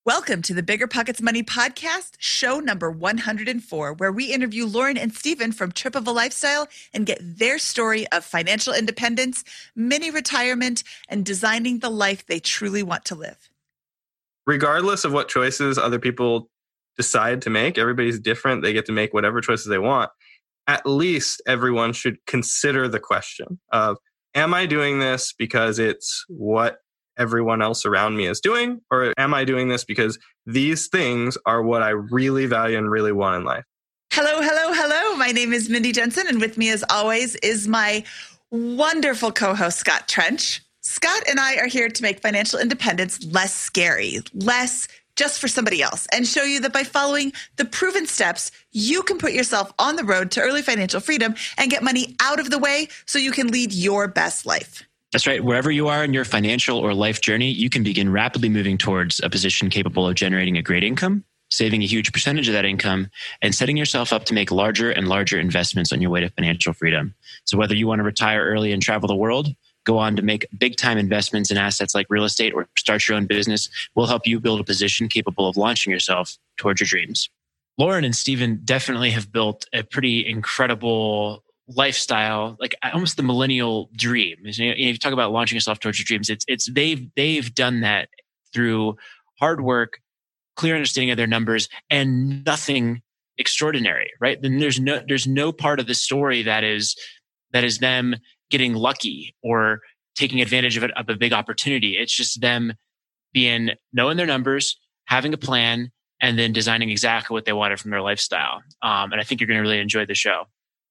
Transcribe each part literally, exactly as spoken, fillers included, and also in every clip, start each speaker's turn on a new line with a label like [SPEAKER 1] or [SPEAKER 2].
[SPEAKER 1] Welcome to the Bigger Pockets Money Podcast, show number one hundred four, where we interview Lauren and Stephen from Trip of a Lifestyle and get their story of financial independence, mini retirement, and designing the life they truly want to live.
[SPEAKER 2] Regardless of what choices other people decide to make, everybody's different. They get to make whatever choices they want. At least everyone should consider the question of, am I doing this because it's what everyone else around me is doing? Or am I doing this because these things are what I really value and really want in life?
[SPEAKER 1] Hello, hello, hello. My name is Mindy Jensen, and with me as always is my wonderful co-host, Scott Trench. Scott and I are here to make financial independence less scary, less just for somebody else, and show you that by following the proven steps, you can put yourself on the road to early financial freedom and get money out of the way so you can lead your best life.
[SPEAKER 3] That's right. Wherever you are in your financial or life journey, you can begin rapidly moving towards a position capable of generating a great income, saving a huge percentage of that income, and setting yourself up to make larger and larger investments on your way to financial freedom. So whether you want to retire early and travel the world, go on to make big time investments in assets like real estate, or start your own business, we'll help you build a position capable of launching yourself towards your dreams. Lauren and Stephen definitely have built a pretty incredible lifestyle, like almost the millennial dream. You know, if you talk about launching yourself towards your dreams, it's it's they've they've done that through hard work, clear understanding of their numbers, and nothing extraordinary, right? Then there's no there's no part of the story that is that is them getting lucky or taking advantage of, it, of a big opportunity. It's just them being knowing their numbers, having a plan, and then designing exactly what they wanted from their lifestyle. Um, and I think you're going to really enjoy the show.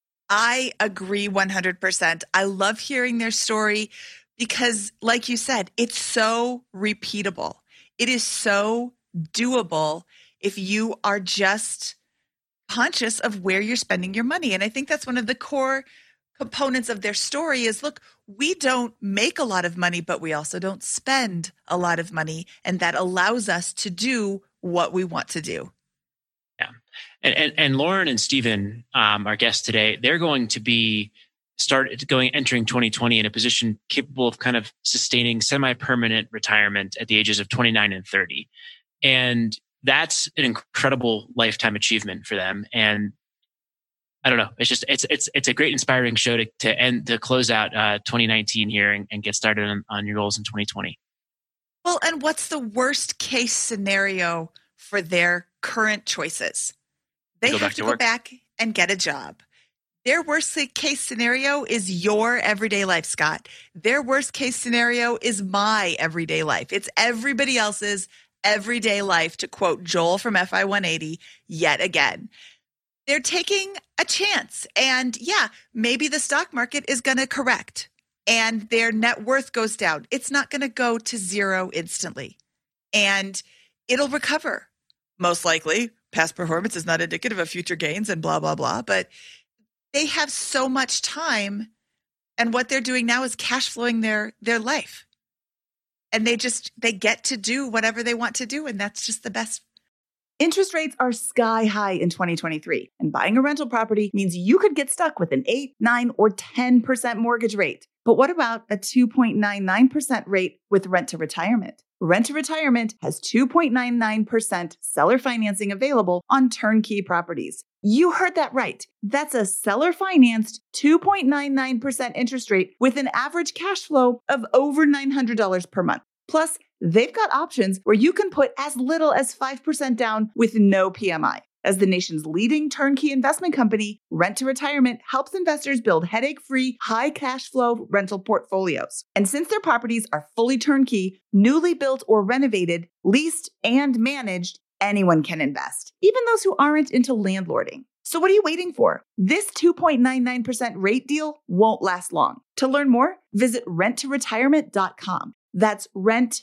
[SPEAKER 1] I agree one hundred percent. I love hearing their story because, like you said, it's so repeatable. It is so doable if you are just conscious of where you're spending your money. And I think that's one of the core components of their story is, look, we don't make a lot of money, but we also don't spend a lot of money. And that allows us to do what we want to do.
[SPEAKER 3] Yeah. And, and, and Lauren and Stephen, um, our guests today, they're going to be start going entering twenty twenty in a position capable of kind of sustaining semi-permanent retirement at the ages of twenty-nine and thirty. And that's an incredible lifetime achievement for them. And I don't know, it's just, it's, it's, it's a great inspiring show to, to end, to close out uh, twenty nineteen here and, and get started on, on your goals in twenty twenty.
[SPEAKER 1] Well, and what's the worst case scenario for their current choices? They
[SPEAKER 3] go
[SPEAKER 1] have
[SPEAKER 3] back
[SPEAKER 1] to,
[SPEAKER 3] to
[SPEAKER 1] go
[SPEAKER 3] work.
[SPEAKER 1] back and get a job. Their worst case scenario is your everyday life, Scott. Their worst case scenario is my everyday life. It's everybody else's everyday life, to quote Joel from F I one eighty yet again. They're taking a chance. And yeah, maybe the stock market is going to correct and their net worth goes down. It's not going to go to zero instantly. And it'll recover. Most likely, past performance is not indicative of future gains and blah, blah, blah. But they have so much time. And what they're doing now is cash flowing their, their life. And they just, they get to do whatever they want to do. And that's just the best. Interest rates are sky high in twenty twenty-three, and buying a rental property means you could get stuck with an eight, nine, or ten percent mortgage rate. But what about a two point nine nine percent rate with Rent to Retirement? Rent to Retirement has two point nine nine percent seller financing available on turnkey properties. You heard that right. That's a seller-financed two point nine nine percent interest rate with an average cash flow of over nine hundred dollars per month. Plus, they've got options where you can put as little as five percent down with no P M I. As the nation's leading turnkey investment company, Rent to Retirement helps investors build headache-free, high cash flow rental portfolios. And since their properties are fully turnkey, newly built or renovated, leased, and managed, anyone can invest, even those who aren't into landlording. So what are you waiting for? This two point nine nine percent rate deal won't last long. To learn more, visit rent to retirement dot com. That's rent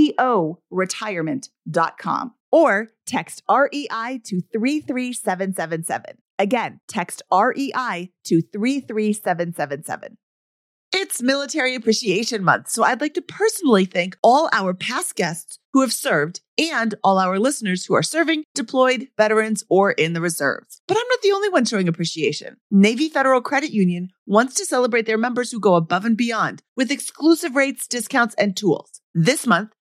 [SPEAKER 1] to retirement dot com. Or text R E I to three three seven seven seven. Again, text R E I to three three seven seven seven. It's Military Appreciation Month, so I'd like to personally thank all our past guests who have served and all our listeners who are serving, deployed, veterans, or in the reserves. But I'm not the only one showing appreciation. Navy Federal Credit Union wants to celebrate their members who go above and beyond with exclusive rates, discounts, and tools. This month,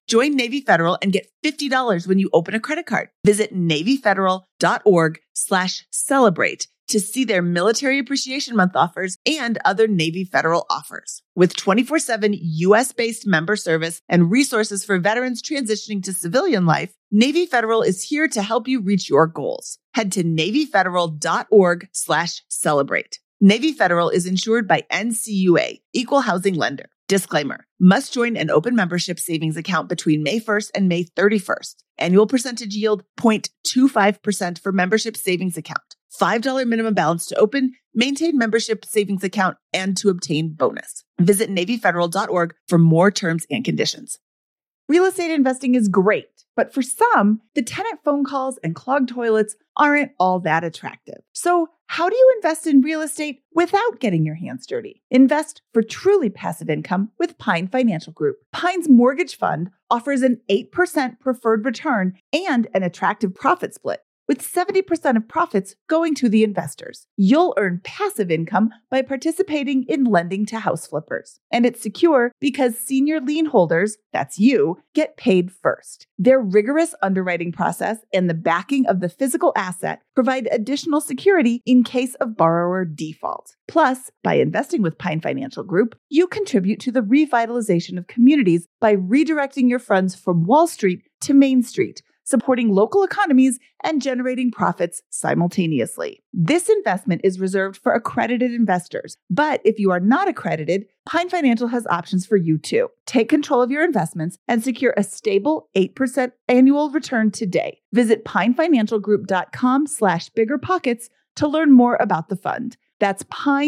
[SPEAKER 4] Join Navy Federal and get fifty dollars when you open a credit card. Visit NavyFederal.org slash celebrate to see their Military Appreciation Month offers and other Navy Federal offers. With twenty-four seven U S-based member service and resources for veterans transitioning to civilian life, Navy Federal is here to help you reach your goals. Head to NavyFederal.org slash celebrate. Navy Federal is insured by N C U A, Equal Housing Lender. Disclaimer, must join an open membership savings account between May first and May thirty-first. Annual percentage yield zero point two five percent for membership savings account. five dollars minimum balance to open, maintain membership savings account, and to obtain bonus. Visit NavyFederal.org for more terms and conditions. Real estate investing is great, but for some, the tenant phone calls and clogged toilets aren't all that attractive. So how do you invest in real estate without getting your hands dirty? Invest for truly passive income with Pine Financial Group. Pine's mortgage fund offers an eight percent preferred return and an attractive profit split, with seventy percent of profits going to the investors. You'll earn passive income by participating in lending to house flippers. And it's secure because senior lien holders, that's you, get paid first. Their rigorous underwriting process and the backing of the physical asset provide additional security in case of borrower default. Plus, by investing with Pine Financial Group, you contribute to the revitalization of communities by redirecting your funds from Wall Street to Main Street, supporting local economies and generating profits simultaneously. This investment is reserved for accredited investors, but if you are not accredited, Pine Financial has options for you too. Take control of your investments and secure a stable eight percent annual return today. Visit pinefinancialgroup.com slash biggerpockets to learn more about the fund. That's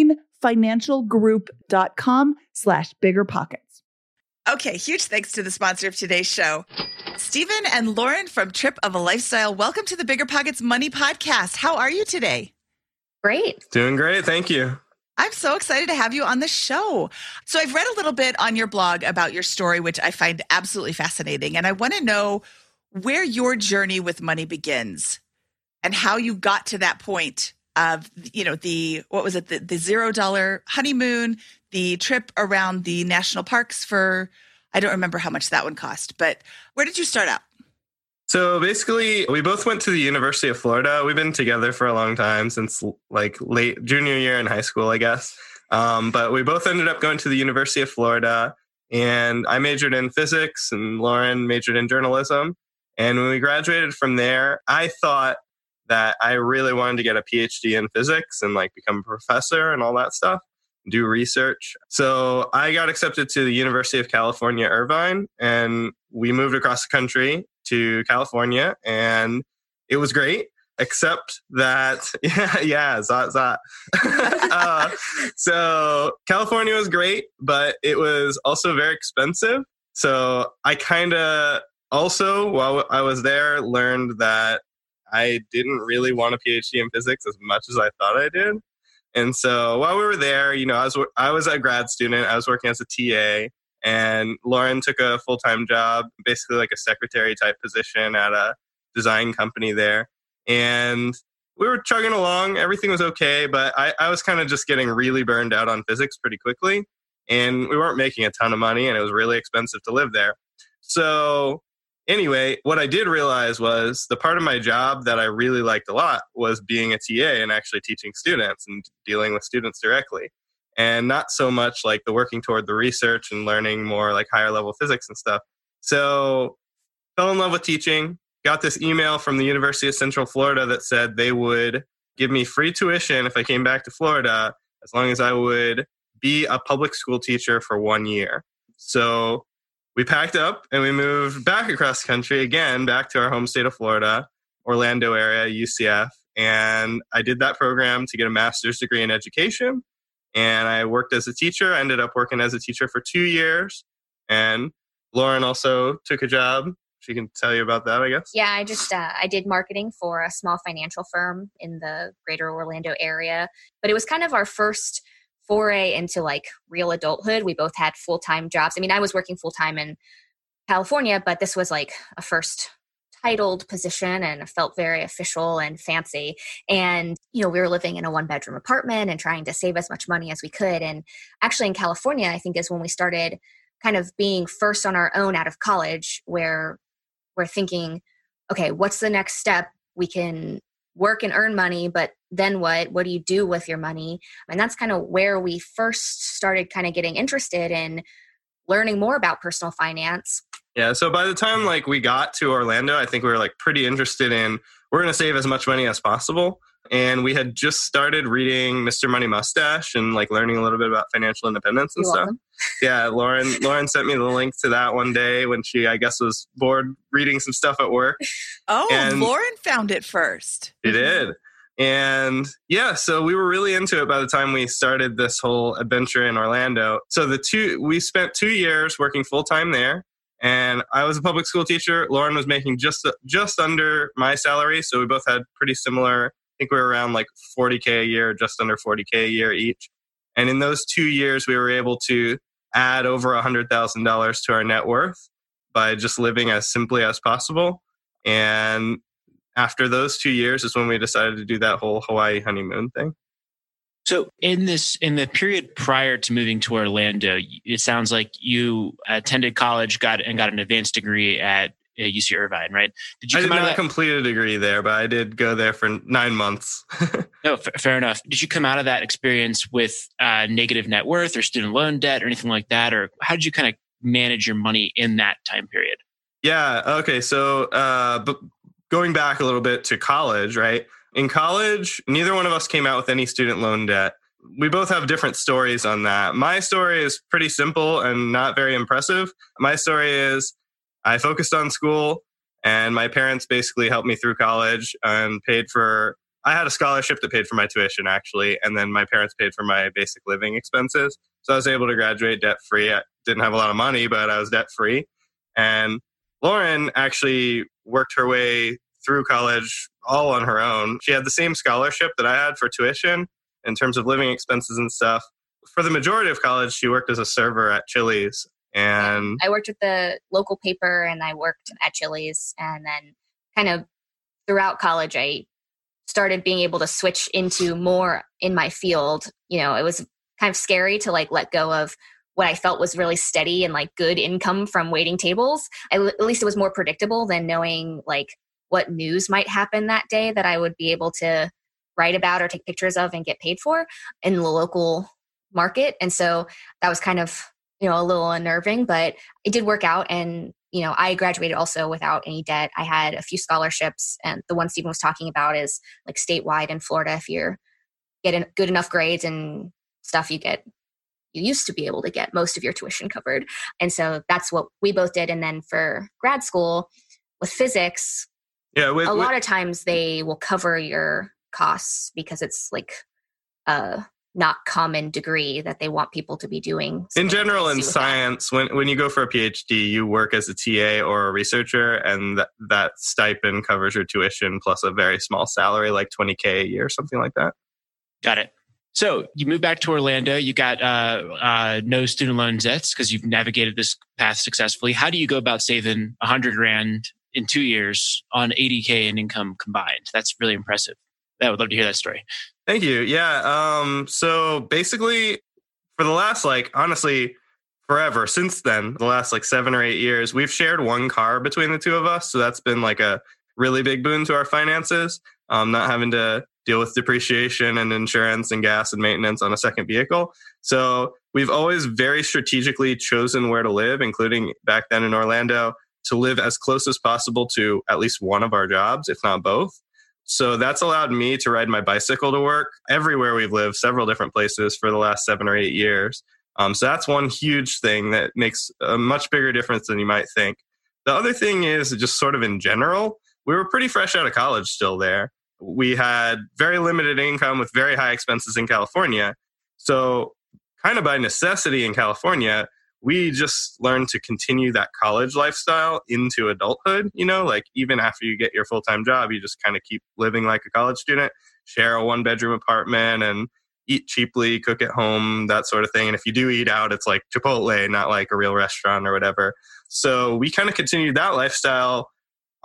[SPEAKER 4] pinefinancialgroup.com slash biggerpockets.
[SPEAKER 1] Okay, huge thanks to the sponsor of today's show, Stephen and Lauren from Trip of a Lifestyle. Welcome to the Bigger Pockets Money Podcast. How are you today?
[SPEAKER 5] Great.
[SPEAKER 2] Doing great. Thank you.
[SPEAKER 1] I'm so excited to have you on the show. So I've read a little bit on your blog about your story, which I find absolutely fascinating. And I want to know where your journey with money begins and how you got to that point of, you know, the, what was it, the, the zero dollar honeymoon, the trip around the national parks for, I don't remember how much that one cost, but where did you start out?
[SPEAKER 2] So basically, we both went to the University of Florida. We've been together for a long time, since like late junior year in high school, I guess. Um, but we both ended up going to the University of Florida, and I majored in physics and Lauren majored in journalism. And when we graduated from there, I thought that I really wanted to get a P H D in physics and like become a professor and all that stuff, do research. So I got accepted to the University of California, Irvine, and we moved across the country to California, and it was great, except that, yeah, yeah, zot, zot. uh, so California was great, but it was also very expensive. So I kind of also, while I was there, learned that I didn't really want a P H D in physics as much as I thought I did. And so while we were there, you know, I was I was a grad student. I was working as a T A, and Lauren took a full-time job, basically like a secretary type position at a design company there. And we were chugging along. Everything was okay, but I, I was kind of just getting really burned out on physics pretty quickly. And we weren't making a ton of money, and it was really expensive to live there. So anyway, what I did realize was the part of my job that I really liked a lot was being a T A and actually teaching students and dealing with students directly. And not so much like the working toward the research and learning more like higher level physics and stuff. So fell in love with teaching, got this email from the University of Central Florida that said they would give me free tuition if I came back to Florida, as long as I would be a public school teacher for one year. So we packed up and we moved back across the country again, back to our home state of Florida, Orlando area, U C F. And I did that program to get a master's degree in education. And I worked as a teacher. I ended up working as a teacher for two years. And Lauren also took a job. She can tell you about that, I guess.
[SPEAKER 5] Yeah, I just, uh, I did marketing for a small financial firm in the greater Orlando area. But it was kind of our first foray into like real adulthood. We both had full-time jobs. I mean, I was working full-time in California, but this was like a first titled position and felt very official and fancy. And, you know, we were living in a one bedroom apartment and trying to save as much money as we could. And actually in California, I think is when we started kind of being first on our own out of college, where we're thinking, okay, what's the next step? We can work and earn money, but then what? What do you do with your money? And that's kind of where we first started kind of getting interested in learning more about personal finance.
[SPEAKER 2] Yeah. So by the time like we got to Orlando, I think we were like pretty interested in, we're going to save as much money as possible. And we had just started reading Mister Money Mustache and like learning a little bit about financial independence and
[SPEAKER 5] You're
[SPEAKER 2] stuff.
[SPEAKER 5] welcome.
[SPEAKER 2] Yeah. Lauren, Lauren sent me the link to that one day when she, I guess, was bored reading some stuff at work.
[SPEAKER 1] Oh,
[SPEAKER 2] And
[SPEAKER 1] Lauren found it first.
[SPEAKER 2] She did. And yeah, so we were really into it by the time we started this whole adventure in Orlando. So the two, we spent two years working full time there. And I was a public school teacher. Lauren was making just, just under my salary. So we both had pretty similar, I think we were around like forty K a year, just under forty K a year each. And in those two years, we were able to add over one hundred thousand dollars to our net worth by just living as simply as possible. And after those two years is when we decided to do that whole Hawaii honeymoon thing.
[SPEAKER 3] So in this, in the period prior to moving to Orlando, it sounds like you attended college, got and got an advanced degree at U C Irvine, right? Did you
[SPEAKER 2] I
[SPEAKER 3] come
[SPEAKER 2] did
[SPEAKER 3] out
[SPEAKER 2] not
[SPEAKER 3] of that?
[SPEAKER 2] complete a degree there, but I did go there for nine months.
[SPEAKER 3] No, f- fair enough. Did you come out of that experience with uh, negative net worth or student loan debt or anything like that? Or how did you kind of manage your money in that time period?
[SPEAKER 2] Yeah. Okay. So, uh, but going back a little bit to college, right? In college, neither one of us came out with any student loan debt. We both have different stories on that. My story is pretty simple and not very impressive. My story is I focused on school and my parents basically helped me through college and paid for, I had a scholarship that paid for my tuition actually. And then my parents paid for my basic living expenses. So I was able to graduate debt free. I didn't have a lot of money, but I was debt free. And Lauren actually worked her way through college all on her own. She had the same scholarship that I had for tuition in terms of living expenses and stuff. For the majority of college, she worked as a server at Chili's. And
[SPEAKER 5] I worked with the local paper and I worked at Chili's. And then kind of throughout college, I started being able to switch into more in my field. You know, it was kind of scary to like let go of what I felt was really steady and like good income from waiting tables. I, at least it was more predictable than knowing like what news might happen that day that I would be able to write about or take pictures of and get paid for in the local market. And so that was kind of, you know, a little unnerving, but it did work out. And, you know, I graduated also without any debt. I had a few scholarships, and the one Stephen was talking about is like statewide in Florida. If you're getting good enough grades and stuff, you get, you used to be able to get most of your tuition covered. And so that's what we both did. And then for grad school with physics,
[SPEAKER 2] yeah, with,
[SPEAKER 5] a lot
[SPEAKER 2] with,
[SPEAKER 5] of times they will cover your costs because it's like a not common degree that they want people to be doing.
[SPEAKER 2] In general, in science, when, when you go for a PhD, you work as a T A or a researcher, and that, that stipend covers your tuition plus a very small salary, like twenty K a year, something like that.
[SPEAKER 3] Got it. So you moved back to Orlando. You got uh, uh, no student loan debts because you've navigated this path successfully. How do you go about saving a hundred grand in two years on eighty K in income combined? That's really impressive. I would love to hear that story.
[SPEAKER 2] Thank you. Yeah. Um, so basically, for the last, like, honestly, forever since then, the last like seven or eight years, we've shared one car between the two of us. So that's been like a really big boon to our finances. Um, not having to deal with depreciation and insurance and gas and maintenance on a second vehicle. So we've always very strategically chosen where to live, including back then in Orlando, to live as close as possible to at least one of our jobs, if not both. So that's allowed me to ride my bicycle to work everywhere we've lived, several different places for the last seven or eight years. Um, so that's one huge thing that makes a much bigger difference than you might think. The other thing is just sort of in general, we were pretty fresh out of college still there. We had very limited income with very high expenses in California. So kind of by necessity in California, we just learned to continue that college lifestyle into adulthood. You know, like even after you get your full-time job, you just kind of keep living like a college student, share a one-bedroom apartment and eat cheaply, cook at home, that sort of thing. And if you do eat out, it's like Chipotle, not like a real restaurant or whatever. So we kind of continued that lifestyle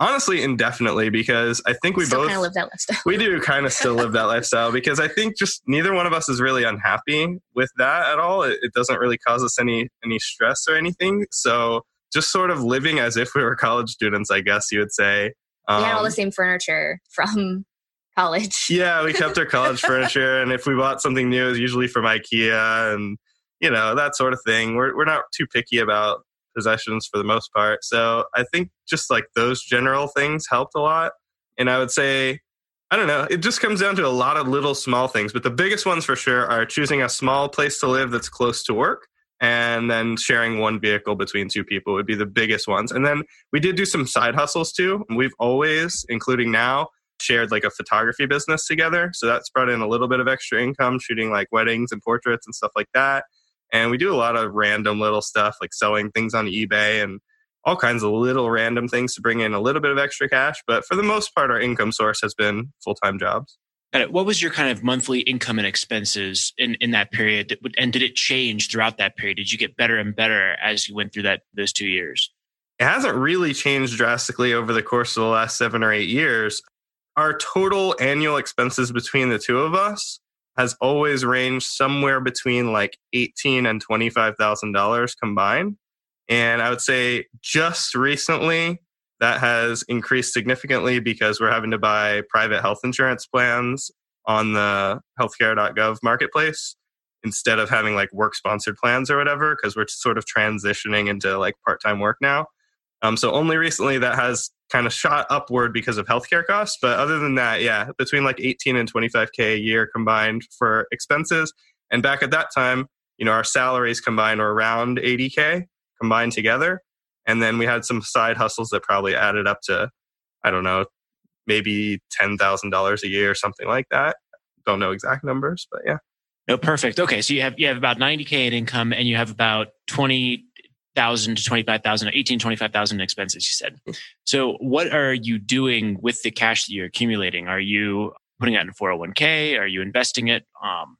[SPEAKER 2] Honestly, indefinitely, because I think we
[SPEAKER 5] Still
[SPEAKER 2] both
[SPEAKER 5] kind of live that lifestyle.
[SPEAKER 2] we do kind of still live that lifestyle, because I think just neither one of us is really unhappy with that at all. It, it doesn't really cause us any any stress or anything. So just sort of living as if we were college students, I guess you would say. Um,
[SPEAKER 5] We had all the same furniture from college.
[SPEAKER 2] Yeah, we kept our college furniture, and if we bought something new, it was usually from IKEA and, you know, that sort of thing. We're we're not too picky about possessions for the most part. So I think just like those general things helped a lot. And I would say, I don't know, it just comes down to a lot of little small things. But the biggest ones for sure are choosing a small place to live that's close to work, and then sharing one vehicle between two people would be the biggest ones. And then we did do some side hustles too. We've always, including now, shared like a photography business together. So that's brought in a little bit of extra income, shooting like weddings and portraits and stuff like that. And we do a lot of random little stuff like selling things on eBay and all kinds of little random things to bring in a little bit of extra cash. But for the most part, our income source has been full-time jobs.
[SPEAKER 3] What was your kind of monthly income and expenses in, in that period? And did it change throughout that period? Did you get better and better as you went through that those two years?
[SPEAKER 2] It hasn't really changed drastically over the course of the last seven or eight years. Our total annual expenses between the two of us has always ranged somewhere between like eighteen thousand dollars and twenty-five thousand dollars combined. And I would say just recently that has increased significantly because we're having to buy private health insurance plans on the healthcare dot gov marketplace instead of having like work sponsored plans or whatever, because we're sort of transitioning into like part-time work now. Um, so only recently that has kind of shot upward because of healthcare costs. But other than that, yeah, between like eighteen and twenty-five K a year combined for expenses. And back at that time, you know, our salaries combined were around eighty K combined together. And then we had some side hustles that probably added up to, I don't know, maybe ten thousand dollars a year or something like that. Don't know exact numbers, but yeah.
[SPEAKER 3] No, perfect. Okay. So you have, you have about ninety K in income, and you have about twenty thousand to twenty-five thousand, eighteen, twenty-five thousand in expenses, you said. So what are you doing with the cash that you're accumulating? Are you putting it in a four oh one K? Are you investing it, um,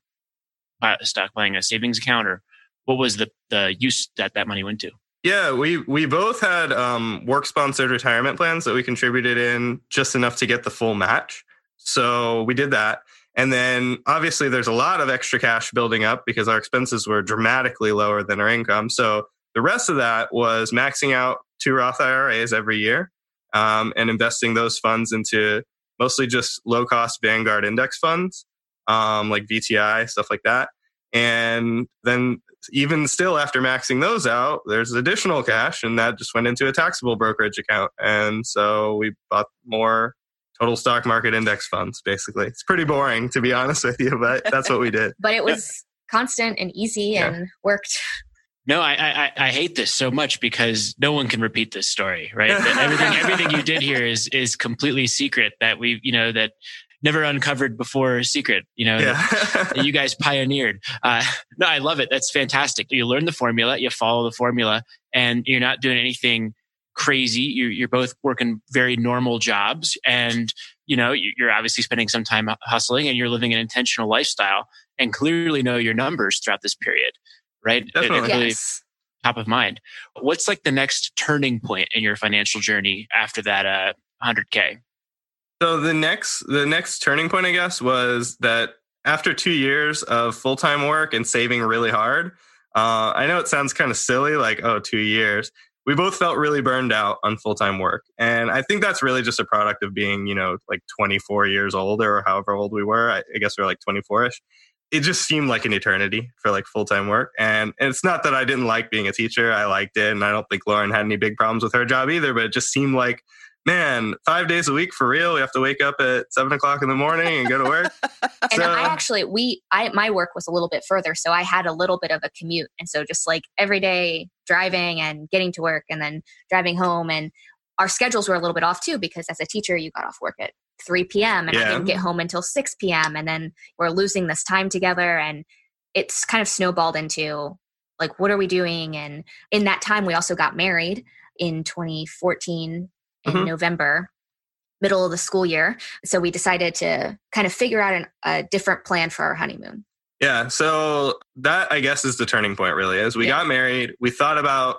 [SPEAKER 3] stock buying a savings account, or what was the, the use that that money went to?
[SPEAKER 2] Yeah, we we both had um, work-sponsored retirement plans that we contributed in just enough to get the full match. So we did that. And then obviously there's a lot of extra cash building up because our expenses were dramatically lower than our income. So the rest of that was maxing out two Roth I R As every year um, and investing those funds into mostly just low-cost Vanguard index funds, um, like V T I, stuff like that. And then even still, after maxing those out, there's additional cash, and that just went into a taxable brokerage account. And so we bought more total stock market index funds, basically. It's pretty boring, to be honest with you, but that's what we did.
[SPEAKER 5] But it was constant and easy yeah. and worked.
[SPEAKER 3] No, I, I I hate this so much because no one can repeat this story, right? everything everything you did here is is completely secret that we, you know, that never uncovered before secret, you know, yeah. that, that you guys pioneered. Uh, no, I love it. That's fantastic. You learn the formula, you follow the formula, and you're not doing anything crazy. You're, you're both working very normal jobs, and, you know, you're obviously spending some time hustling, and you're living an intentional lifestyle, and clearly know your numbers throughout this period, right?
[SPEAKER 2] Definitely.
[SPEAKER 3] It, it really
[SPEAKER 5] yes.
[SPEAKER 3] Top of mind. What's like the next turning point in your financial journey after that uh, one hundred K?
[SPEAKER 2] So the next the next turning point, I guess, was that after two years of full-time work and saving really hard, uh, I know it sounds kind of silly, like, oh, two years. We both felt really burned out on full-time work. And I think that's really just a product of being, you know, like twenty-four years old or however old we were. I, I guess we were like twenty-four-ish. It just seemed like an eternity for like full-time work. And, and it's not that I didn't like being a teacher. I liked it. And I don't think Lauren had any big problems with her job either, but it just seemed like, man, five days a week for real. We have to wake up at seven o'clock in the morning and go to work.
[SPEAKER 5] And so, I actually, we, I, my work was a little bit further. So I had a little bit of a commute. And so just like every day driving and getting to work and then driving home, and our schedules were a little bit off too, because as a teacher, you got off work at three p.m. and yeah. I didn't get home until six p.m. And then we're losing this time together, and it's kind of snowballed into like, what are we doing? And in that time, we also got married in twenty fourteen. In mm-hmm. November, middle of the school year. So we decided to kind of figure out an, a different plan for our honeymoon.
[SPEAKER 2] Yeah. So that, I guess, is the turning point really. As we yeah. got married, we thought about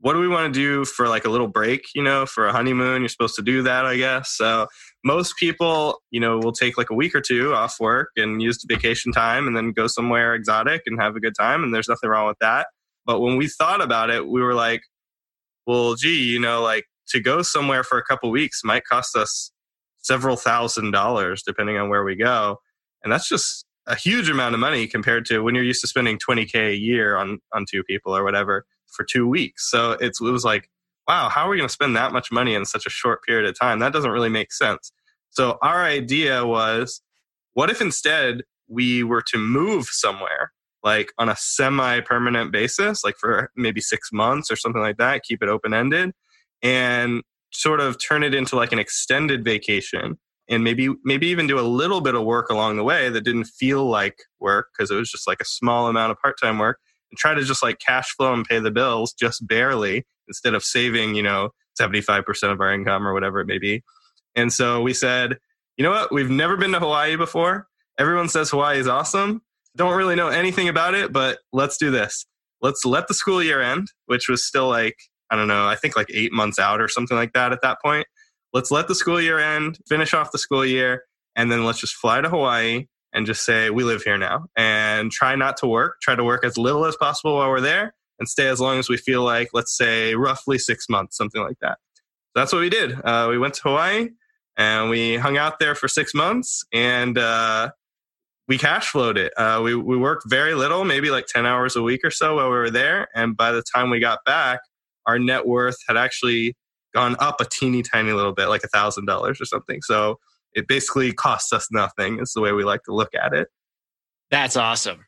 [SPEAKER 2] what do we want to do for like a little break, you know, for a honeymoon? You're supposed to do that, I guess. So most people, you know, will take like a week or two off work and use the vacation time and then go somewhere exotic and have a good time. And there's nothing wrong with that. But when we thought about it, we were like, well, gee, you know, like to go somewhere for a couple weeks might cost us several thousand dollars, depending on where we go. And that's just a huge amount of money compared to when you're used to spending twenty K a year on, on two people or whatever for two weeks. So it's, it was like, wow, how are we going to spend that much money in such a short period of time? That doesn't really make sense. So our idea was, what if instead we were to move somewhere, like on a semi-permanent basis, like for maybe six months or something like that, keep it open-ended, and sort of turn it into like an extended vacation, and maybe maybe even do a little bit of work along the way that didn't feel like work because it was just like a small amount of part-time work, and try to just like cash flow and pay the bills just barely instead of saving, you know, seventy-five percent of our income or whatever it may be. And so we said, you know what? We've never been to Hawaii before. Everyone says Hawaii is awesome. Don't really know anything about it, but let's do this. Let's let the school year end, which was still like, I don't know, I think like eight months out or something like that at that point. Let's let the school year end, finish off the school year, and then let's just fly to Hawaii and just say, we live here now, and try not to work, try to work as little as possible while we're there and stay as long as we feel like, let's say roughly six months, something like that. That's what we did. Uh, we went to Hawaii and we hung out there for six months and uh, we cash flowed it. Uh, we, we worked very little, maybe like ten hours a week or so while we were there. And by the time we got back, our net worth had actually gone up a teeny tiny little bit, like a thousand dollars or something. So it basically cost us nothing. Is the way we like to look at it.
[SPEAKER 3] That's awesome.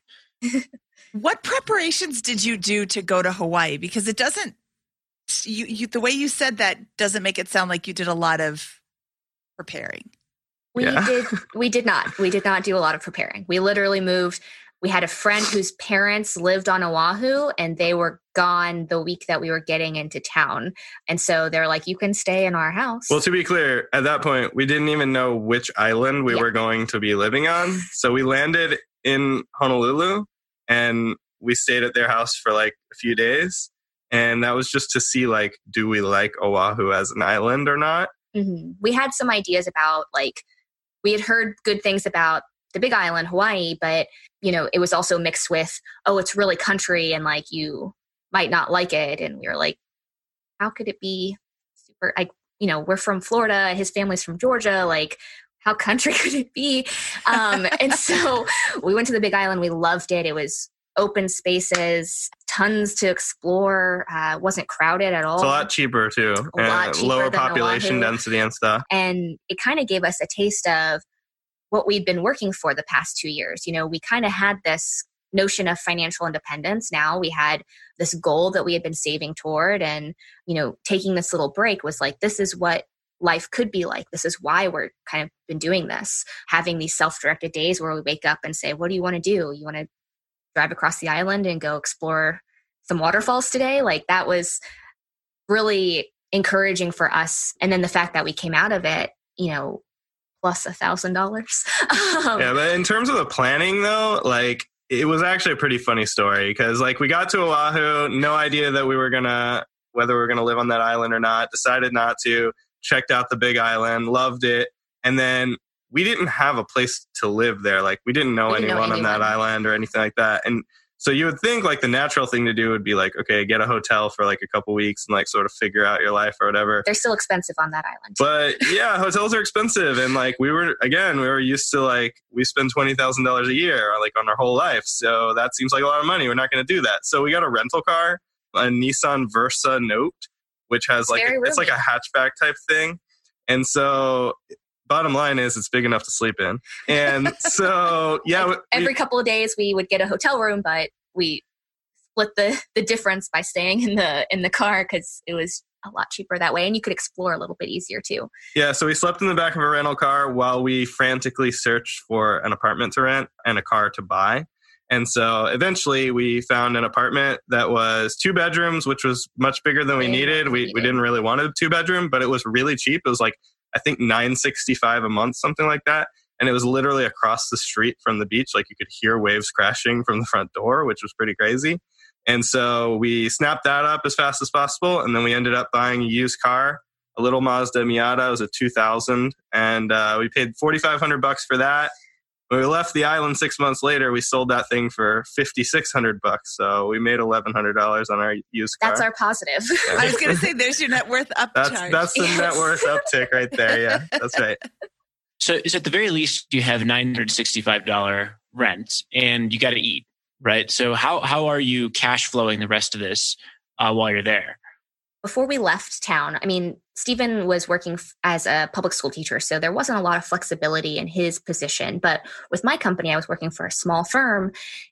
[SPEAKER 1] What preparations did you do to go to Hawaii? Because it doesn't, you, you the way you said that doesn't make it sound like you did a lot of preparing.
[SPEAKER 5] We
[SPEAKER 2] Yeah.
[SPEAKER 5] did. We did not. We did not do a lot of preparing. We literally moved. We had a friend whose parents lived on Oahu, and they were gone the week that we were getting into town. And so they're like, "You can stay in our house."
[SPEAKER 2] Well, to be clear, at that point, we didn't even know which island we
[SPEAKER 5] Yeah.
[SPEAKER 2] were going to be living on. So we landed in Honolulu and we stayed at their house for like a few days. And that was just to see, like, do we like Oahu as an island or not?
[SPEAKER 5] Mm-hmm. We had some ideas about, like, we had heard good things about the Big Island, Hawaii, but, you know, it was also mixed with, oh, it's really country and like you might not like it. And we were like, how could it be super, like, you know, we're from Florida, his family's from Georgia, like, how country could it be? Um, and so we went to the Big Island. We loved it. It was open spaces, tons to explore. Uh, wasn't crowded at all.
[SPEAKER 2] It's a lot cheaper too.
[SPEAKER 5] A lot
[SPEAKER 2] and
[SPEAKER 5] cheaper
[SPEAKER 2] lower
[SPEAKER 5] than
[SPEAKER 2] population
[SPEAKER 5] Oahu.
[SPEAKER 2] density and stuff.
[SPEAKER 5] And it kind of gave us a taste of what we'd been working for the past two years. You know, we kind of had this notion of financial independence. Now we had this goal that we had been saving toward, and, you know, taking this little break was like, this is what life could be like. This is why we're kind of been doing this, having these self-directed days where we wake up and say, what do you want to do? You want to drive across the island and go explore some waterfalls today? Like, that was really encouraging for us. And then the fact that we came out of it, you know, plus a thousand dollars.
[SPEAKER 2] Yeah, but in terms of the planning though, like, it was actually a pretty funny story because, like, we got to Oahu, no idea that we were gonna, whether we were gonna live on that island or not, decided not to, checked out the Big Island, loved it. And then we didn't have a place to live there. Like, we didn't know
[SPEAKER 5] We didn't know
[SPEAKER 2] anyone on that
[SPEAKER 5] anyone.
[SPEAKER 2] island or anything like that. And so you would think like the natural thing to do would be like, okay, get a hotel for like a couple weeks and like sort of figure out your life or whatever.
[SPEAKER 5] They're still expensive on that island.
[SPEAKER 2] But yeah, hotels are expensive. And like, we were, again, we were used to like, we spend twenty thousand dollars a year like on our whole life. So that seems like a lot of money. We're not going to do that. So we got a rental car, a Nissan Versa Note, which has
[SPEAKER 5] It's
[SPEAKER 2] like,
[SPEAKER 5] very
[SPEAKER 2] a, it's like a
[SPEAKER 5] roomy.
[SPEAKER 2] hatchback type thing. And so bottom line is it's big enough to sleep in. And so, yeah.
[SPEAKER 5] Like,
[SPEAKER 2] we-
[SPEAKER 5] every couple of days we would get a hotel room, but we split the, the difference by staying in the in the car because it was a lot cheaper that way. And you could explore a little bit easier too.
[SPEAKER 2] Yeah, so we slept in the back of a rental car while we frantically searched for an apartment to rent and a car to buy. And so eventually we found an apartment that was two bedrooms, which was much bigger than we
[SPEAKER 5] Way more
[SPEAKER 2] needed.
[SPEAKER 5] than
[SPEAKER 2] We
[SPEAKER 5] we
[SPEAKER 2] we
[SPEAKER 5] needed.
[SPEAKER 2] didn't really want a two bedroom, but it was really cheap. It was like, I think nine sixty-five a month, something like that. And it was literally across the street from the beach. Like, you could hear waves crashing from the front door, which was pretty crazy. And so we snapped that up as fast as possible. And then we ended up buying a used car, a little Mazda Miata. It was a two thousand. And uh, we paid forty-five hundred bucks for that. When we left the island six months later, we sold that thing for fifty-six hundred bucks. So we made eleven hundred dollars on our used car.
[SPEAKER 5] That's our positive.
[SPEAKER 1] I was going to say, there's your net worth upcharge.
[SPEAKER 2] That's, that's the
[SPEAKER 5] Yes.
[SPEAKER 2] net worth uptick right there. Yeah, that's right.
[SPEAKER 3] So, so at the very least, you have nine hundred sixty-five dollars rent and you got to eat, right? So how how are you cash flowing the rest of this uh, while you're there?
[SPEAKER 5] Before we left town, I mean, Stephen was working f- as a public school teacher, so there wasn't a lot of flexibility in his position. But with my company, I was working for a small firm,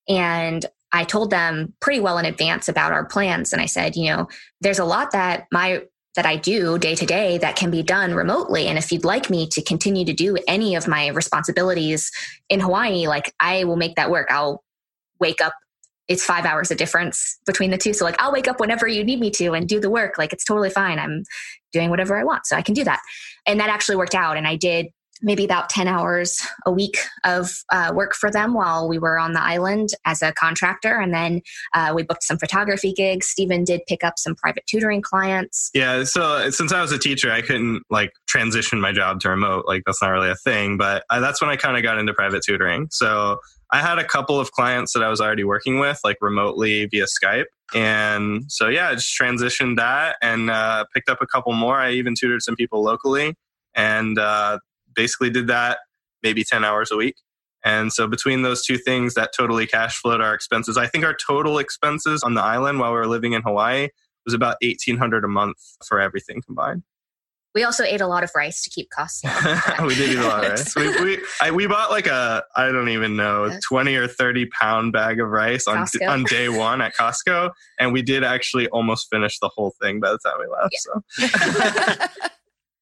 [SPEAKER 5] and I told them pretty well in advance about our plans. And I said, you know, there's a lot that my that I do day to day that can be done remotely. And if you'd like me to continue to do any of my responsibilities in Hawaii, like I will make that work. I'll wake up. It's five hours of difference between the two. So like, I'll wake up whenever you need me to and do the work. Like, it's totally fine. I'm doing whatever I want. So I can do that. And that actually worked out. And I did maybe about ten hours a week of uh, work for them while we were on the island as a contractor. And then uh, we booked some photography gigs. Stephen did pick up some private tutoring clients.
[SPEAKER 2] Yeah. So since I was a teacher, I couldn't like transition my job to remote. Like that's not really a thing, but I, that's when I kind of got into private tutoring. So I had a couple of clients that I was already working with, like remotely via Skype. And so, yeah, I just transitioned that and uh, picked up a couple more. I even tutored some people locally and uh, basically did that maybe ten hours a week. And so between those two things, that totally cash flowed our expenses. I think our total expenses on the island while we were living in Hawaii was about eighteen hundred dollars a month for everything combined.
[SPEAKER 5] We also ate a lot of rice to keep costs low.
[SPEAKER 2] We did eat a lot of rice. We we, I, we bought like a, I don't even know, twenty or thirty pound bag of rice on
[SPEAKER 5] Costco.
[SPEAKER 2] on day one at Costco. And we did actually almost finish the whole thing by the time we left.
[SPEAKER 5] Yeah.
[SPEAKER 2] So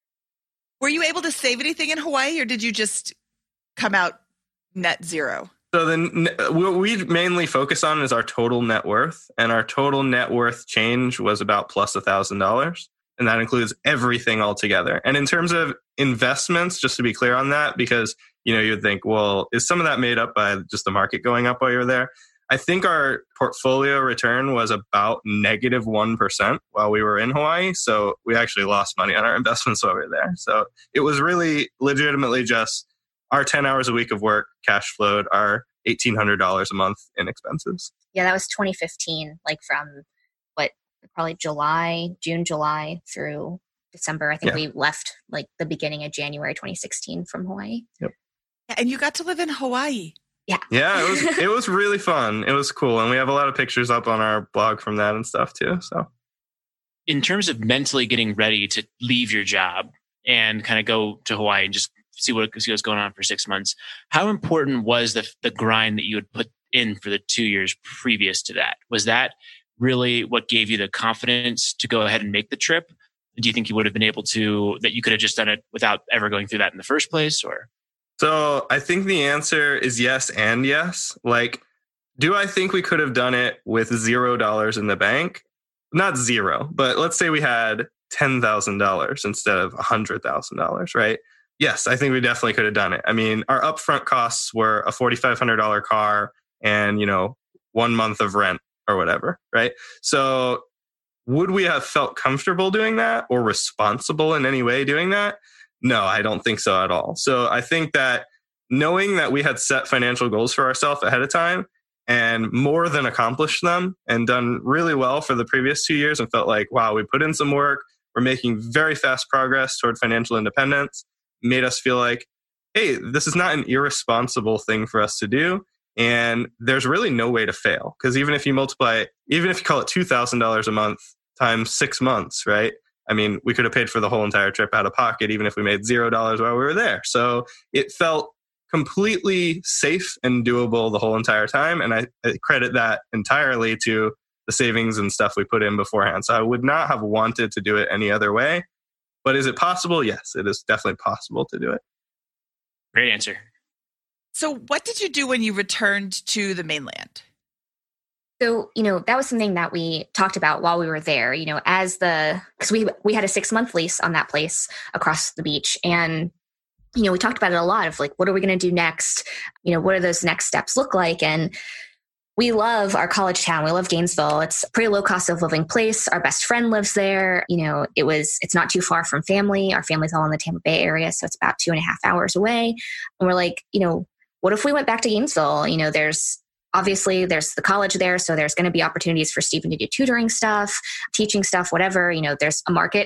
[SPEAKER 1] Were you able to save anything in Hawaii, or did you just come out net zero?
[SPEAKER 2] So then what we mainly focus on is our total net worth. And our total net worth change was about plus one thousand dollars. And that includes everything altogether. And in terms of investments, just to be clear on that, because, you know, you'd think, well, is some of that made up by just the market going up while you're there? I think our portfolio return was about negative one percent while we were in Hawaii. So we actually lost money on our investments while we were there. So it was really legitimately just our ten hours a week of work cash flowed our eighteen hundred dollars a month in expenses.
[SPEAKER 5] Yeah, that was twenty fifteen, like from what, probably July, June, July through December. I think
[SPEAKER 2] Yeah.
[SPEAKER 5] we left like the beginning of January twenty sixteen from Hawaii.
[SPEAKER 2] Yep.
[SPEAKER 1] And you got to live in Hawaii.
[SPEAKER 5] Yeah.
[SPEAKER 2] Yeah, it was it was really fun. It was cool. And we have a lot of pictures up on our blog from that and stuff too. So
[SPEAKER 3] In terms of mentally getting ready to leave your job and kind of go to Hawaii and just see what see what's going on for six months, how important was the the grind that you had put in for the two years previous to that? Was that really what gave you the confidence to go ahead and make the trip? Do you think you would have been able to, that you could have just done it without ever going through that in the first place? Or
[SPEAKER 2] So I think the answer is yes and yes. Like, do I think we could have done it with zero dollars in the bank? Not zero, but let's say we had ten thousand dollars instead of one hundred thousand dollars, right? Yes, I think we definitely could have done it. I mean, our upfront costs were a forty-five hundred dollars car and, you know, one month of rent or whatever, right? So would we have felt comfortable doing that or responsible in any way doing that? No, I don't think so at all. So I think that knowing that we had set financial goals for ourselves ahead of time and more than accomplished them and done really well for the previous two years and felt like, wow, we put in some work, we're making very fast progress toward financial independence, made us feel like, hey, this is not an irresponsible thing for us to do. And there's really no way to fail. Because even if you multiply, even if you call it two thousand dollars a month times six months, right? I mean, we could have paid for the whole entire trip out of pocket, even if we made zero dollars while we were there. So it felt completely safe and doable the whole entire time. And I, I credit that entirely to the savings and stuff we put in beforehand. So I would not have wanted to do it any other way. But is it possible? Yes, it is definitely possible to do it.
[SPEAKER 3] great answer.
[SPEAKER 1] So what did you do when you returned to the mainland?
[SPEAKER 5] So, you know, that was something that we talked about while we were there, you know, as the, because we, we had a six month lease on that place across the beach. And, you know, we talked about it a lot of like, what are we going to do next? You know, what do those next steps look like? And we love our college town. We love Gainesville. It's a pretty low cost of living place. Our best friend lives there. You know, it was, it's not too far from family. Our family's all in the Tampa Bay area. So it's about two and a half hours away. And we're like, you know, what if we went back to Gainesville? You know, there's obviously there's the college there. So there's going to be opportunities for Stephen to do tutoring stuff, teaching stuff, whatever, you know, there's a market.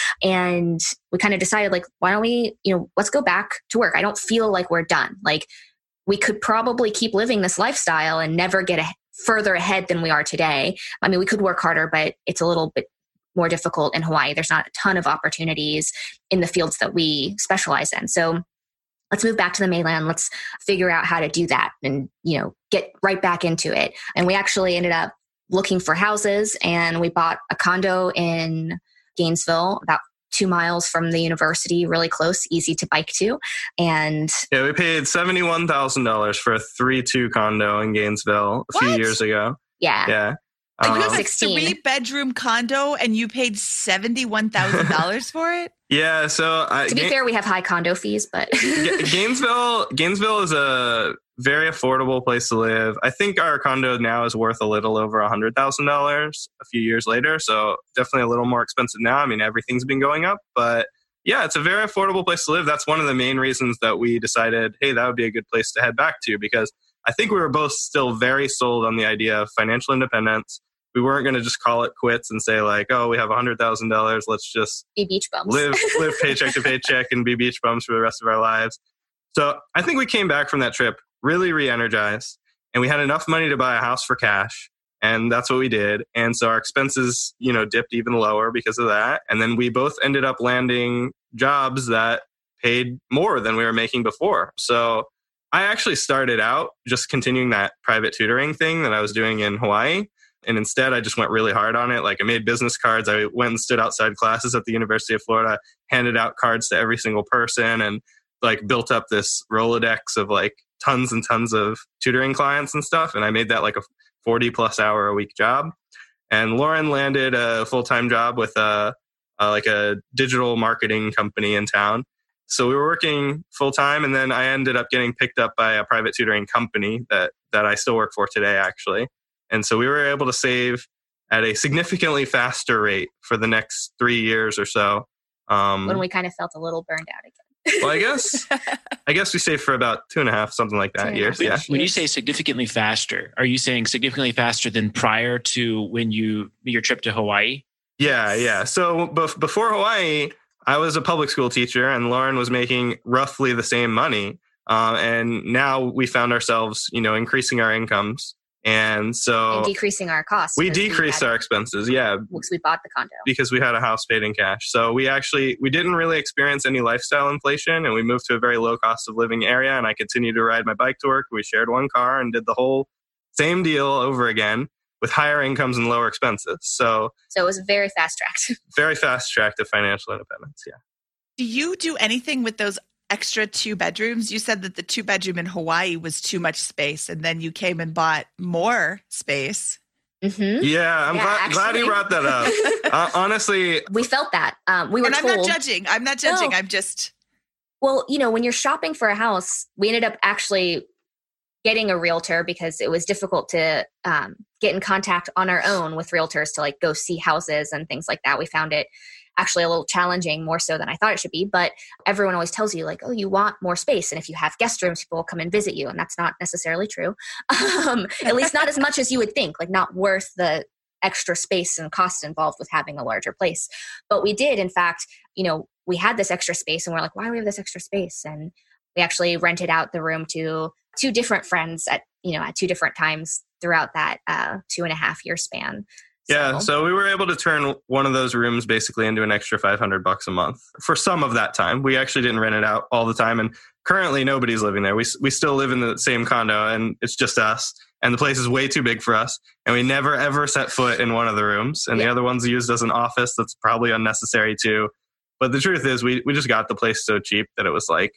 [SPEAKER 5] And we kind of decided like, why don't we, you know, let's go back to work. I don't feel like we're done. Like, we could probably keep living this lifestyle and never get a, further ahead than we are today. I mean, we could work harder, but it's a little bit more difficult in Hawaii. There's not a ton of opportunities in the fields that we specialize in. So let's move back to the mainland. Let's figure out how to do that and, you know, get right back into it. And we actually ended up looking for houses, and we bought a condo in Gainesville, about two miles from the university, really close, easy to bike to. And
[SPEAKER 2] yeah, we paid seventy-one thousand dollars for a three two condo in Gainesville a
[SPEAKER 1] What?
[SPEAKER 2] few years ago.
[SPEAKER 5] yeah,
[SPEAKER 2] Yeah.
[SPEAKER 1] Like,
[SPEAKER 2] Um,
[SPEAKER 1] you have a
[SPEAKER 5] sixteen.
[SPEAKER 1] three bedroom condo and you paid seventy-one thousand dollars for it?
[SPEAKER 2] yeah. So I,
[SPEAKER 5] to be
[SPEAKER 2] Ga-
[SPEAKER 5] fair, we have high condo fees, but
[SPEAKER 2] Ga- Gainesville, Gainesville is a very affordable place to live. I think our condo now is worth a little over a hundred thousand dollars a few years later. So definitely a little more expensive now. I mean, everything's been going up, but yeah, it's a very affordable place to live. That's one of the main reasons that we decided, hey, that would be a good place to head back to, because I think we were both still very sold on the idea of financial independence. We weren't going to just call it quits and say like, oh, we have a hundred thousand dollars. Let's just
[SPEAKER 5] be beach bums.
[SPEAKER 2] live live paycheck to paycheck and be beach bums for the rest of our lives. So I think we came back from that trip really re-energized, and we had enough money to buy a house for cash, and that's what we did. And so our expenses, you know, dipped even lower because of that. And then we both ended up landing jobs that paid more than we were making before. So I actually started out just continuing that private tutoring thing that I was doing in Hawaii. And instead, I just went really hard on it. Like, I made business cards. I went and stood outside classes at the University of Florida, handed out cards to every single person, and like built up this Rolodex of like tons and tons of tutoring clients and stuff. And I made that like a forty plus hour a week job. And Lauren landed a full-time job with a, a like a digital marketing company in town. So we were working full-time, and then I ended up getting picked up by a private tutoring company that that I still work for today, actually. And so we were able to save at a significantly faster rate for the next three years or so. Um,
[SPEAKER 5] when we kind of felt a little burned out again.
[SPEAKER 2] well, I guess I guess we saved for about two and a half, something like
[SPEAKER 5] Two
[SPEAKER 2] that,
[SPEAKER 5] and a
[SPEAKER 2] years.
[SPEAKER 5] half
[SPEAKER 2] Yeah.
[SPEAKER 5] years.
[SPEAKER 3] When you say significantly faster, are you saying significantly faster than prior to when you your trip to Hawaii?
[SPEAKER 2] Yeah, yeah. So bef- before Hawaii, I was a public school teacher, and Lauren was making roughly the same money. Uh, and now we found ourselves, you know, increasing our incomes. And so
[SPEAKER 5] And decreasing our costs.
[SPEAKER 2] we
[SPEAKER 5] because
[SPEAKER 2] decreased
[SPEAKER 5] had-
[SPEAKER 2] our expenses. Yeah.
[SPEAKER 5] because we bought the condo.
[SPEAKER 2] Because we had a house paid in cash. So we actually, we didn't really experience any lifestyle inflation, and we moved to a very low cost of living area, and I continued to ride my bike to work. We shared one car and did the whole same deal over again with higher incomes and lower expenses. So
[SPEAKER 5] So it was very fast tracked.
[SPEAKER 2] very fast track to financial independence. Yeah.
[SPEAKER 1] Do you do anything with those extra two bedrooms? You said that the two bedroom in Hawaii was too much space, and then you came and bought more space.
[SPEAKER 5] Mm-hmm.
[SPEAKER 2] Yeah, I'm
[SPEAKER 5] Yeah,
[SPEAKER 2] glad, glad you
[SPEAKER 5] actually.
[SPEAKER 2] brought that up. uh, honestly,
[SPEAKER 5] We felt that. Um, we were
[SPEAKER 1] And I'm
[SPEAKER 5] told.
[SPEAKER 1] not judging. I'm not judging.
[SPEAKER 5] No.
[SPEAKER 1] I'm just,
[SPEAKER 5] Well, you know, when you're shopping for a house, we ended up actually getting a realtor because it was difficult to um, get in contact on our own with realtors to like go see houses and things like that. We found it actually a little challenging, more so than I thought it should be. But everyone always tells you like, oh, you want more space. And if you have guest rooms, people will come and visit you. And that's not necessarily true. Um, at least not as much as you would think, like not worth the extra space and cost involved with having a larger place. But we did, in fact, you know, we had this extra space and we're like, why do we have this extra space? And we actually rented out the room to two different friends at, you know, at two different times throughout that uh, two and a half year span.
[SPEAKER 2] yeah. So we were able to turn one of those rooms basically into an extra five hundred bucks a month for some of that time. We actually didn't rent it out all the time. And currently nobody's living there. We, we still live in the same condo, and it's just us. And the place is way too big for us. And we never, ever set foot in one of the rooms. And
[SPEAKER 5] Yeah.
[SPEAKER 2] the other one's used as an office. That's probably unnecessary too. But the truth is we, we just got the place so cheap that it was like,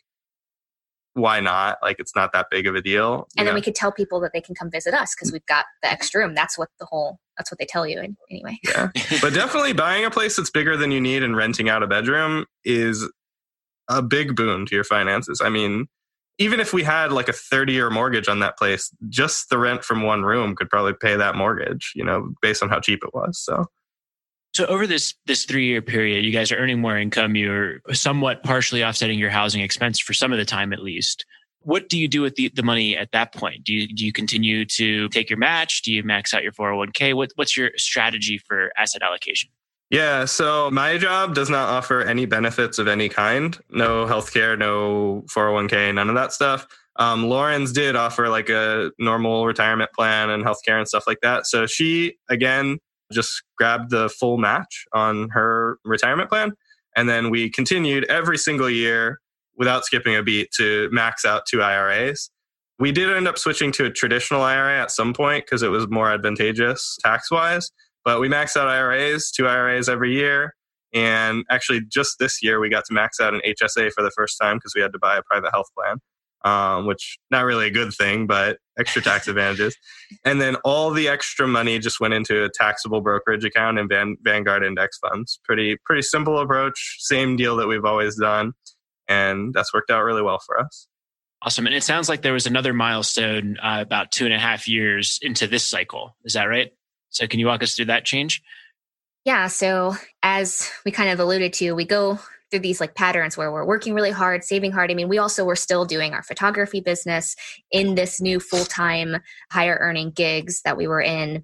[SPEAKER 2] why not? Like, it's not that big of a deal. you
[SPEAKER 5] And then
[SPEAKER 2] know?
[SPEAKER 5] we could tell people that they can come visit us because we've got the extra room. That's what the whole, that's what they tell you anyway.
[SPEAKER 2] Yeah. But definitely buying a place that's bigger than you need and renting out a bedroom is a big boon to your finances. I mean, even if we had like a thirty year mortgage on that place, just the rent from one room could probably pay that mortgage, you know, based on how cheap it was. So.
[SPEAKER 3] So over this this three-year period, you guys are earning more income. You're somewhat partially offsetting your housing expense for some of the time, at least. What do you do with the, the money at that point? Do you do you continue to take your match? Do you max out your four oh one k? What, what's your strategy for asset allocation?
[SPEAKER 2] Yeah, so my job does not offer any benefits of any kind. No healthcare, no four oh one k, none of that stuff. Um, Lauren's did offer like a normal retirement plan and healthcare and stuff like that. So she, again, just grabbed the full match on her retirement plan. And then we continued every single year without skipping a beat to max out two I R As. We did end up switching to a traditional I R A at some point because it was more advantageous tax-wise. But we maxed out I R As, two I R As every year. And actually just this year, we got to max out an H S A for the first time because we had to buy a private health plan. Um, which not really a good thing, but extra tax advantages. And then all the extra money just went into a taxable brokerage account and Van, Vanguard index funds. Pretty, pretty simple approach. Same deal that we've always done. And that's worked out really well for us.
[SPEAKER 3] Awesome. And it sounds like there was another milestone uh, about two and a half years into this cycle. Is that right? So can you walk us through that change?
[SPEAKER 5] Yeah. So as we kind of alluded to, we go through these like patterns where we're working really hard, saving hard. I mean, we also were still doing our photography business in this new full-time higher earning gigs that we were in.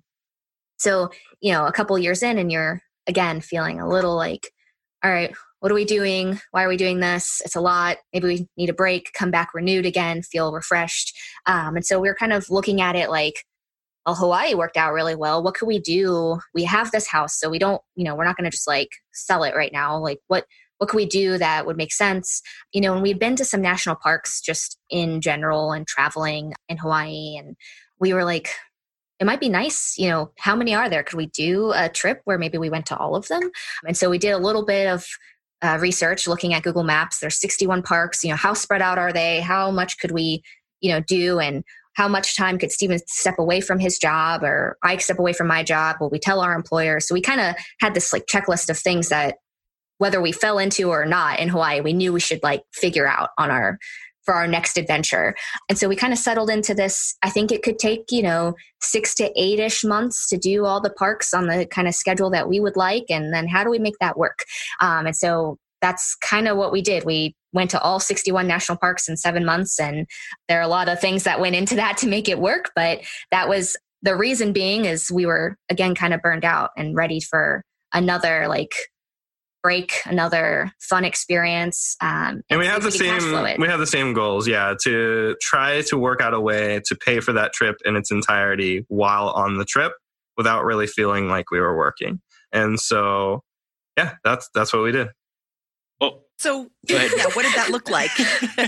[SPEAKER 5] So, you know, a couple years in and you're again feeling a little like, all right, what are we doing? Why are we doing this? It's a lot. Maybe we need a break, come back renewed again, feel refreshed. Um, and so we're kind of looking at it like, well, Hawaii worked out really well. What could we do? We have this house, so we don't, you know, we're not going to just like sell it right now. Like what, What could we do that would make sense? You know, and we'd been to some national parks just in general and traveling in Hawaii. And we were like, it might be nice, you know, how many are there? Could we do a trip where maybe we went to all of them? And so we did a little bit of uh, research looking at Google Maps. There's sixty-one parks, you know, how spread out are they? How much could we, you know, do? And how much time could Steven step away from his job or I step away from my job? Will we tell our employer? So we kind of had this like checklist of things that whether we fell into or not in Hawaii, we knew we should like figure out on our, for our next adventure. And so we kind of settled into this. I think it could take, you know, six to eight-ish months to do all the parks on the kind of schedule that we would like. And then how do we make that work? Um, and so that's kind of what we did. We went to all sixty-one national parks in seven months. And there are a lot of things that went into that to make it work. But that was the reason being is we were, again, kind of burned out and ready for another like break, another fun experience. Um,
[SPEAKER 2] and we have the same, we have the same goals. Yeah. To try to work out a way to pay for that trip in its entirety while on the trip without really feeling like we were working. And so, yeah, that's, that's what we did.
[SPEAKER 3] Well,
[SPEAKER 1] so yeah, what did that look like?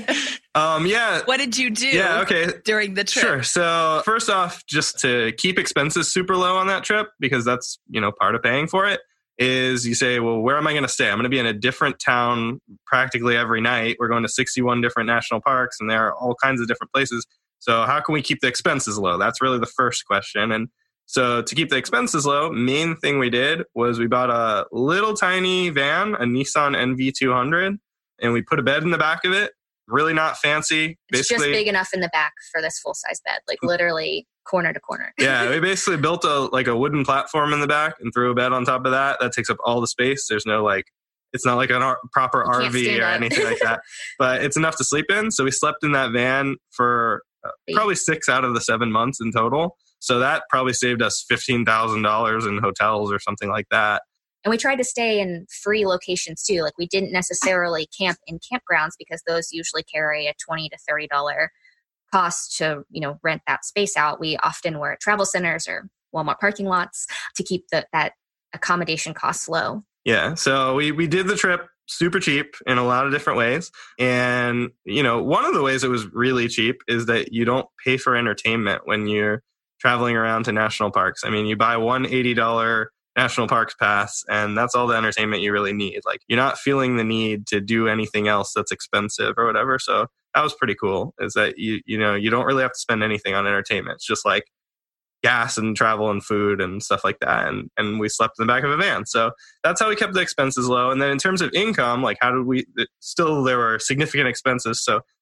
[SPEAKER 2] um, yeah.
[SPEAKER 1] What did you do
[SPEAKER 2] yeah, okay.
[SPEAKER 1] during the trip?
[SPEAKER 2] Sure. So first off, just to keep expenses super low on that trip, because that's, you know, part of paying for it, is you say, well, where am I going to stay? I'm going to be in a different town practically every night. We're going to sixty-one different national parks and there are all kinds of different places. So how can we keep the expenses low? That's really the first question. And so to keep the expenses low, main thing we did was we bought a little tiny van, a Nissan N V two hundred, and we put a bed in the back of it. Really not fancy.
[SPEAKER 5] It's basically just big enough in the back for this full-size bed, like literally corner to corner.
[SPEAKER 2] Yeah, we basically built a like a wooden platform in the back and threw a bed on top of that. That takes up all the space. There's no like, it's not like a ar- proper you R V or up. anything like that, but it's enough to sleep in. So we slept in that van for uh, probably six out of the seven months in total. So that probably saved us fifteen thousand dollars in hotels or something like that.
[SPEAKER 5] And we tried to stay in free locations too. Like we didn't necessarily camp in campgrounds because those usually carry a twenty to thirty dollars cost to, you know, rent that space out. We often were at travel centers or Walmart parking lots to keep the, that accommodation costs low.
[SPEAKER 2] Yeah. So we, we did the trip super cheap in a lot of different ways. And, you know, one of the ways it was really cheap is that you don't pay for entertainment when you're traveling around to national parks. I mean, you buy one eighty dollars national parks pass and that's all the entertainment you really need. Like you're not feeling the need to do anything else that's expensive or whatever. So that was pretty cool, is that you, you know, you don't really have to spend anything on entertainment. It's just like gas and travel and food and stuff like that. And, and we slept in the back of a van. So that's how we kept the expenses low. And then in terms of income, like how did we, still there were significant expenses. So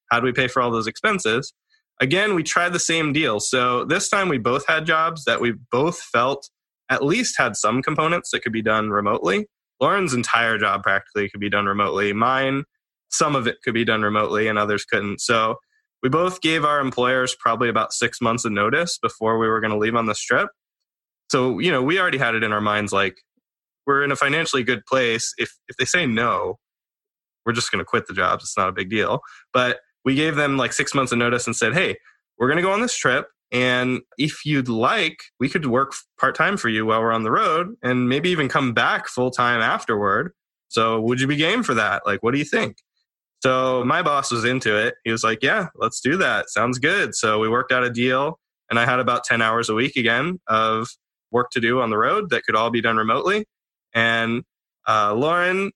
[SPEAKER 2] how do we pay for all those expenses? Again, we tried the same deal. So this time we both had jobs that we both felt at least had some components that could be done remotely. Lauren's entire job practically could be done remotely. Mine, some of it could be done remotely and others couldn't. So we both gave our employers probably about six months of notice before we were going to leave on this trip. So, you know, we already had it in our minds, like, we're in a financially good place. If if they say no, we're just going to quit the jobs. It's not a big deal. But we gave them like six months of notice and said, hey, we're going to go on this trip. And if you'd like, we could work part-time for you while we're on the road and maybe even come back full-time afterward. So would you be game for that? Like, what do you think? So my boss was into it. He was like, yeah, let's do that. Sounds good. So we worked out a deal and I had about ten hours a week again of work to do on the road that could all be done remotely. And uh, Lauren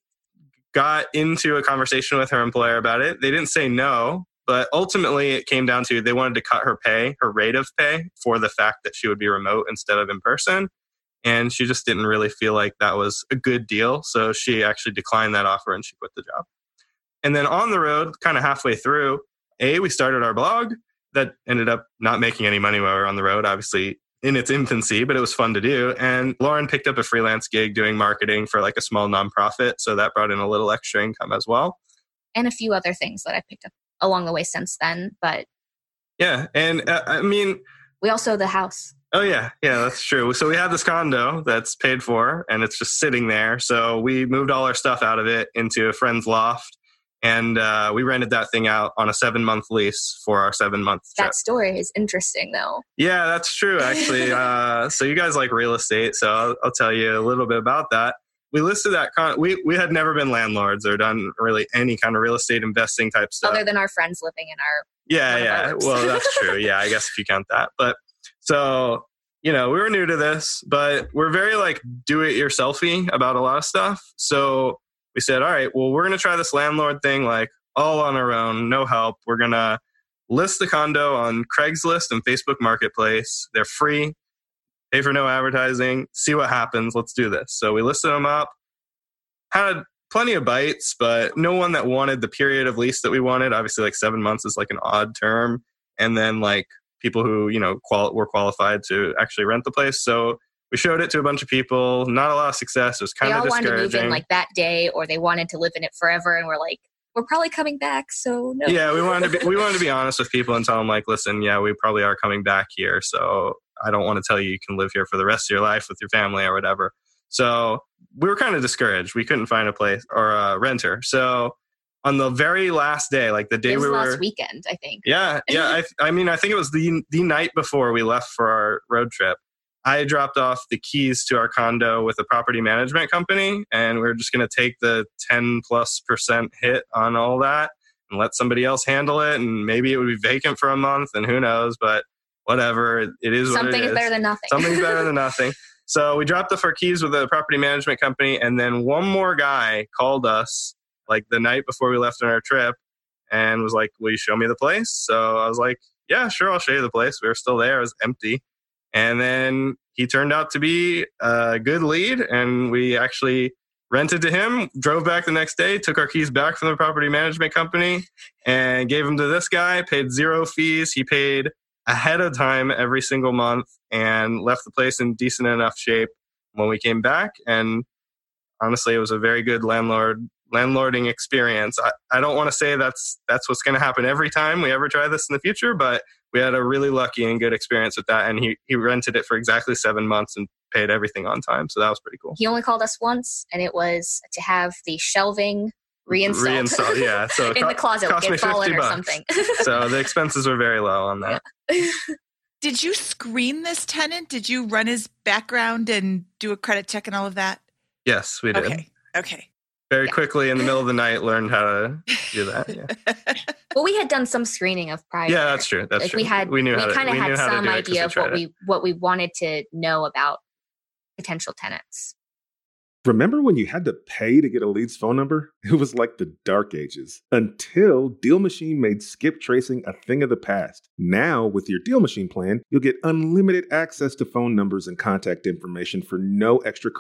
[SPEAKER 2] got into a conversation with her employer about it. They didn't say no, but ultimately it came down to they wanted to cut her pay, her rate of pay, for the fact that she would be remote instead of in person. And she just didn't really feel like that was a good deal. So she actually declined that offer and she quit the job. And then on the road, kind of halfway through, A, we started our blog that ended up not making any money while we were on the road, obviously in its infancy, but it was fun to do. And Lauren picked up a freelance gig doing marketing for like a small nonprofit. So that brought in a little extra income as well.
[SPEAKER 5] And a few other things that I picked up along the way since then. But
[SPEAKER 2] yeah. And uh, I mean,
[SPEAKER 5] we also the house.
[SPEAKER 2] Oh, yeah. Yeah, that's true. So we have this condo that's paid for and it's just sitting there. So we moved all our stuff out of it into a friend's loft. And uh, we rented that thing out on a seven-month lease for our seven-month trip.
[SPEAKER 5] That story is interesting, though.
[SPEAKER 2] Yeah, that's true, actually. uh, so you guys like real estate, so I'll, I'll tell you a little bit about that. We listed that con- we we had never been landlords or done really any kind of real estate investing type stuff.
[SPEAKER 5] Other than our friends living in our
[SPEAKER 2] yeah yeah. Well, that's true. Yeah, I guess if you count that. But so you know, we were new to this, but we're very like do-it-yourselfy about a lot of stuff. So we said, all right, well, we're going to try this landlord thing like all on our own, no help. We're going to list the condo on Craigslist and Facebook Marketplace. They're free, pay for no advertising, see what happens. Let's do this. So we listed them up, had plenty of bites, but no one that wanted the period of lease that we wanted. Obviously, like seven months is like an odd term. And then like people who, you know, qual- were qualified to actually rent the place. So we showed it to a bunch of people. Not a lot of success. It was kind
[SPEAKER 5] they
[SPEAKER 2] of discouraging.
[SPEAKER 5] They all wanted to move in like that day, or they wanted to live in it forever. And we're like, we're probably coming back. So no.
[SPEAKER 2] Yeah, we wanted to be, we wanted to be honest with people and tell them like, listen, yeah, we probably are coming back here. So I don't want to tell you you can live here for the rest of your life with your family or whatever. So we were kind of discouraged. We couldn't find a place or a renter. So on the very last day, like the day
[SPEAKER 5] it was
[SPEAKER 2] we were
[SPEAKER 5] last weekend, I think.
[SPEAKER 2] Yeah, yeah. I, I mean, I think it was the the night before we left for our road trip. I dropped off the keys to our condo with a property management company, and we we're just going to take the ten plus percent hit on all that and let somebody else handle it. And maybe it would be vacant for a month, and who knows? But whatever, it, it is.
[SPEAKER 5] Something
[SPEAKER 2] what it
[SPEAKER 5] is
[SPEAKER 2] is
[SPEAKER 5] better than nothing.
[SPEAKER 2] Something's better than nothing. So we dropped off our keys with a property management company, and then one more guy called us like the night before we left on our trip and was like, will you show me the place? So I was like, yeah, sure, I'll show you the place. We were still there. It was empty. And then he turned out to be a good lead, and we actually rented to him, drove back the next day, took our keys back from the property management company and gave them to this guy, paid zero fees. He paid ahead of time every single month and left the place in decent enough shape when we came back. And honestly, it was a very good landlord landlording experience. I, I don't want to say that's that's what's going to happen every time we ever try this in the future, but we had a really lucky and good experience with that. And he, he rented it for exactly seven months and paid everything on time. So that was pretty cool.
[SPEAKER 5] He only called us once, and it was to have the shelving reinstalled.
[SPEAKER 2] Reinstalled, yeah. So
[SPEAKER 5] in
[SPEAKER 2] co-
[SPEAKER 5] the closet, like it fallen or something.
[SPEAKER 2] So the expenses were very low on that.
[SPEAKER 5] Yeah.
[SPEAKER 1] Did you screen this tenant? Did you run his background and do a credit check and all of that?
[SPEAKER 2] Yes, we did.
[SPEAKER 1] Okay. Okay.
[SPEAKER 2] Very
[SPEAKER 5] yeah.
[SPEAKER 2] quickly in the middle of the night, learned how to do that. Yeah.
[SPEAKER 5] Well, we had done some screening of prior.
[SPEAKER 2] Yeah, that's true. That's
[SPEAKER 5] like
[SPEAKER 2] true.
[SPEAKER 5] We had, we,
[SPEAKER 2] we,
[SPEAKER 5] we kind of had some idea of what
[SPEAKER 2] it.
[SPEAKER 5] we what we wanted to know about potential tenants.
[SPEAKER 6] Remember when you had to pay to get a lead's phone number? It was like the dark ages until Deal Machine made skip tracing a thing of the past. Now, with your Deal Machine plan, you'll get unlimited access to phone numbers and contact information for no extra cost.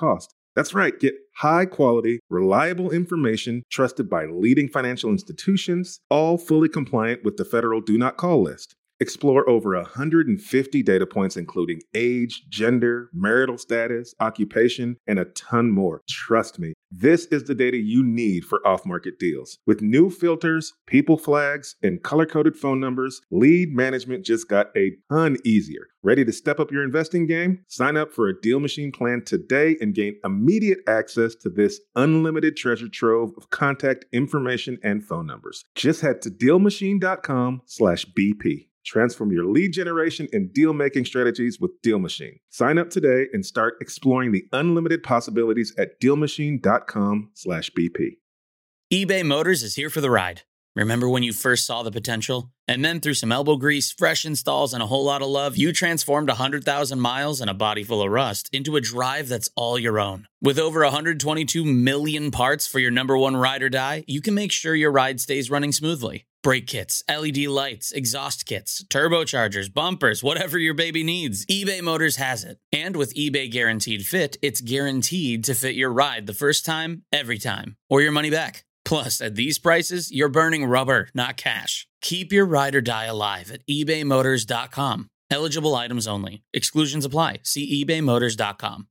[SPEAKER 6] That's right. Get high quality, reliable information trusted by leading financial institutions, all fully compliant with the federal Do Not Call list. Explore over one hundred fifty data points, including age, gender, marital status, occupation, and a ton more. Trust me, this is the data you need for off-market deals. With new filters, people flags, and color-coded phone numbers, lead management just got a ton easier. Ready to step up your investing game? Sign up for a Deal Machine plan today and gain immediate access to this unlimited treasure trove of contact information and phone numbers. Just head to DealMachine.com slash BP. Transform your lead generation and deal-making strategies with Deal Machine. Sign up today and start exploring the unlimited possibilities at DealMachine.com slash BP.
[SPEAKER 7] eBay Motors is here for the ride. Remember when you first saw the potential? And then through some elbow grease, fresh installs, and a whole lot of love, you transformed one hundred thousand miles and a body full of rust into a drive that's all your own. With over one hundred twenty-two million parts for your number one ride or die, you can make sure your ride stays running smoothly. Brake kits, L E D lights, exhaust kits, turbochargers, bumpers, whatever your baby needs, eBay Motors has it. And with eBay Guaranteed Fit, it's guaranteed to fit your ride the first time, every time, or your money back. Plus, at these prices, you're burning rubber, not cash. Keep your ride or die alive at ebay motors dot com. Eligible items only. Exclusions apply. See ebay motors dot com.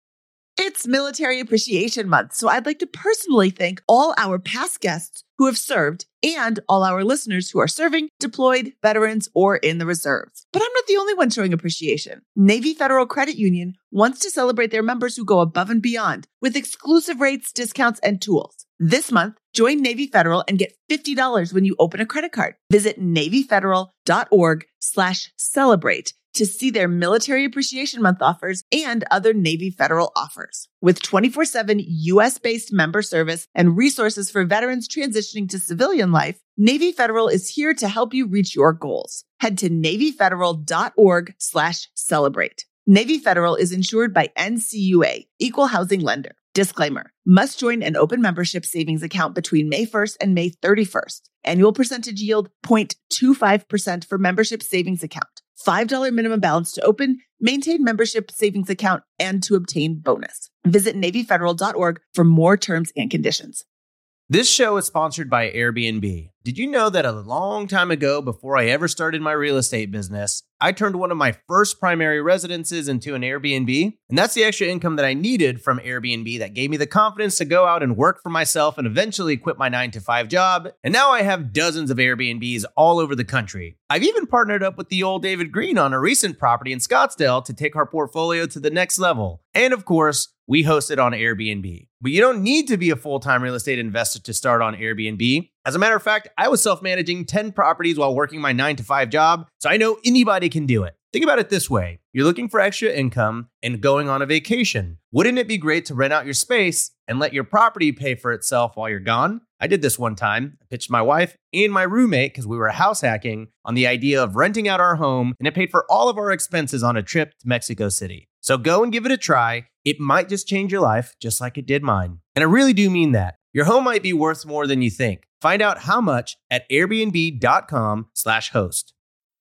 [SPEAKER 4] It's Military Appreciation Month, so I'd like to personally thank all our past guests who have served and all our listeners who are serving, deployed, veterans, or in the reserves. But I'm not the only one showing appreciation. Navy Federal Credit Union wants to celebrate their members who go above and beyond with exclusive rates, discounts, and tools. This month, join Navy Federal and get fifty dollars when you open a credit card. Visit NavyFederal.org slash celebrate to see their Military Appreciation Month offers and other Navy Federal offers. With twenty-four seven U S-based member service and resources for veterans transitioning to civilian life, Navy Federal is here to help you reach your goals. Head to NavyFederal.org slash celebrate. Navy Federal is insured by N C U A, Equal Housing Lender. Disclaimer, must join an open membership savings account between May first and May thirty-first. Annual percentage yield zero point two five percent for membership savings account. five dollars minimum balance to open, maintain membership savings account, and to obtain bonus. Visit Navy Federal dot org for more terms and conditions.
[SPEAKER 8] This show is sponsored by Airbnb. Did you know that a long time ago, before I ever started my real estate business, I turned one of my first primary residences into an Airbnb? And that's the extra income that I needed from Airbnb that gave me the confidence to go out and work for myself and eventually quit my nine to five job. And now I have dozens of Airbnbs all over the country. I've even partnered up with the old David Green on a recent property in Scottsdale to take our portfolio to the next level. And of course, we host it on Airbnb. But you don't need to be a full-time real estate investor to start on Airbnb. As a matter of fact, I was self-managing ten properties while working my nine to five job, so I know anybody can do it. Think about it this way. You're looking for extra income and going on a vacation. Wouldn't it be great to rent out your space and let your property pay for itself while you're gone? I did this one time. I pitched my wife and my roommate, because we were house hacking, on the idea of renting out our home, and it paid for all of our expenses on a trip to Mexico City. So go and give it a try. It might just change your life, just like it did mine. And I really do mean that. Your home might be worth more than you think. Find out how much at airbnb.com slash host.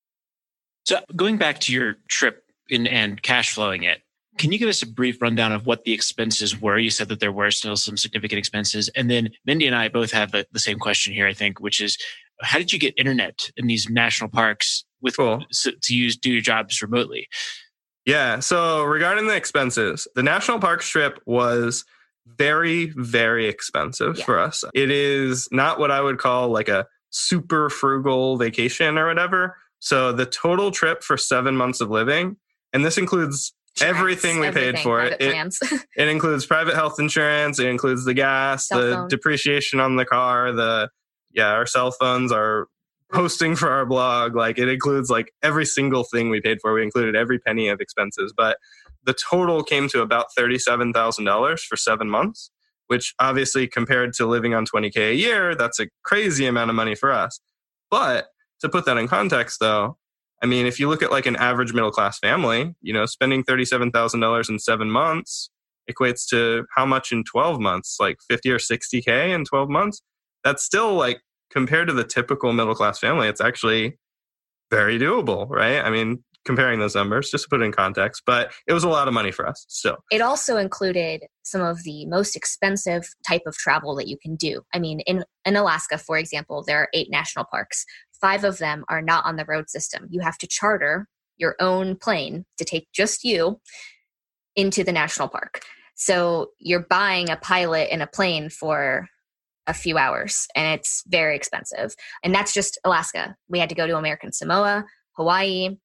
[SPEAKER 3] So going back to your trip in, and cash flowing it, can you give us a brief rundown of what the expenses were? You said that there were still some significant expenses. And then Mindy and I both have the, the same question here, I think, which is, how did you get internet in these national parks with cool. so, to use do your jobs remotely?
[SPEAKER 2] Yeah. So regarding the expenses, the national parks trip was very, very expensive yeah. for us. It is not what I would call like a super frugal vacation or whatever. So the total trip for seven months of living, and this includes insurance, everything we everything, paid for it. It, it includes private health insurance. It includes the gas, cell the phone. depreciation on the car, the, yeah, our cell phones, our hosting for our blog. Like it includes like every single thing we paid for. We included every penny of expenses, but the total came to about thirty-seven thousand dollars for seven months, which obviously compared to living on twenty K a year, that's a crazy amount of money for us. But to put that in context though, I mean, if you look at like an average middle-class family, you know, spending thirty-seven thousand dollars in seven months equates to how much in twelve months, like fifty or sixty K in twelve months. That's still like, compared to the typical middle-class family, it's actually very doable, right? I mean, comparing those numbers just to put it in context, but it was a lot of money for us still.
[SPEAKER 5] It also included some of the most expensive type of travel that you can do. I mean, in, in Alaska, for example, there are eight national parks. Five of them are not on the road system. You have to charter your own plane to take just you into the national park. So you're buying a pilot and a plane for a few hours, and it's very expensive. And that's just Alaska. We had to go to American Samoa, Hawaii,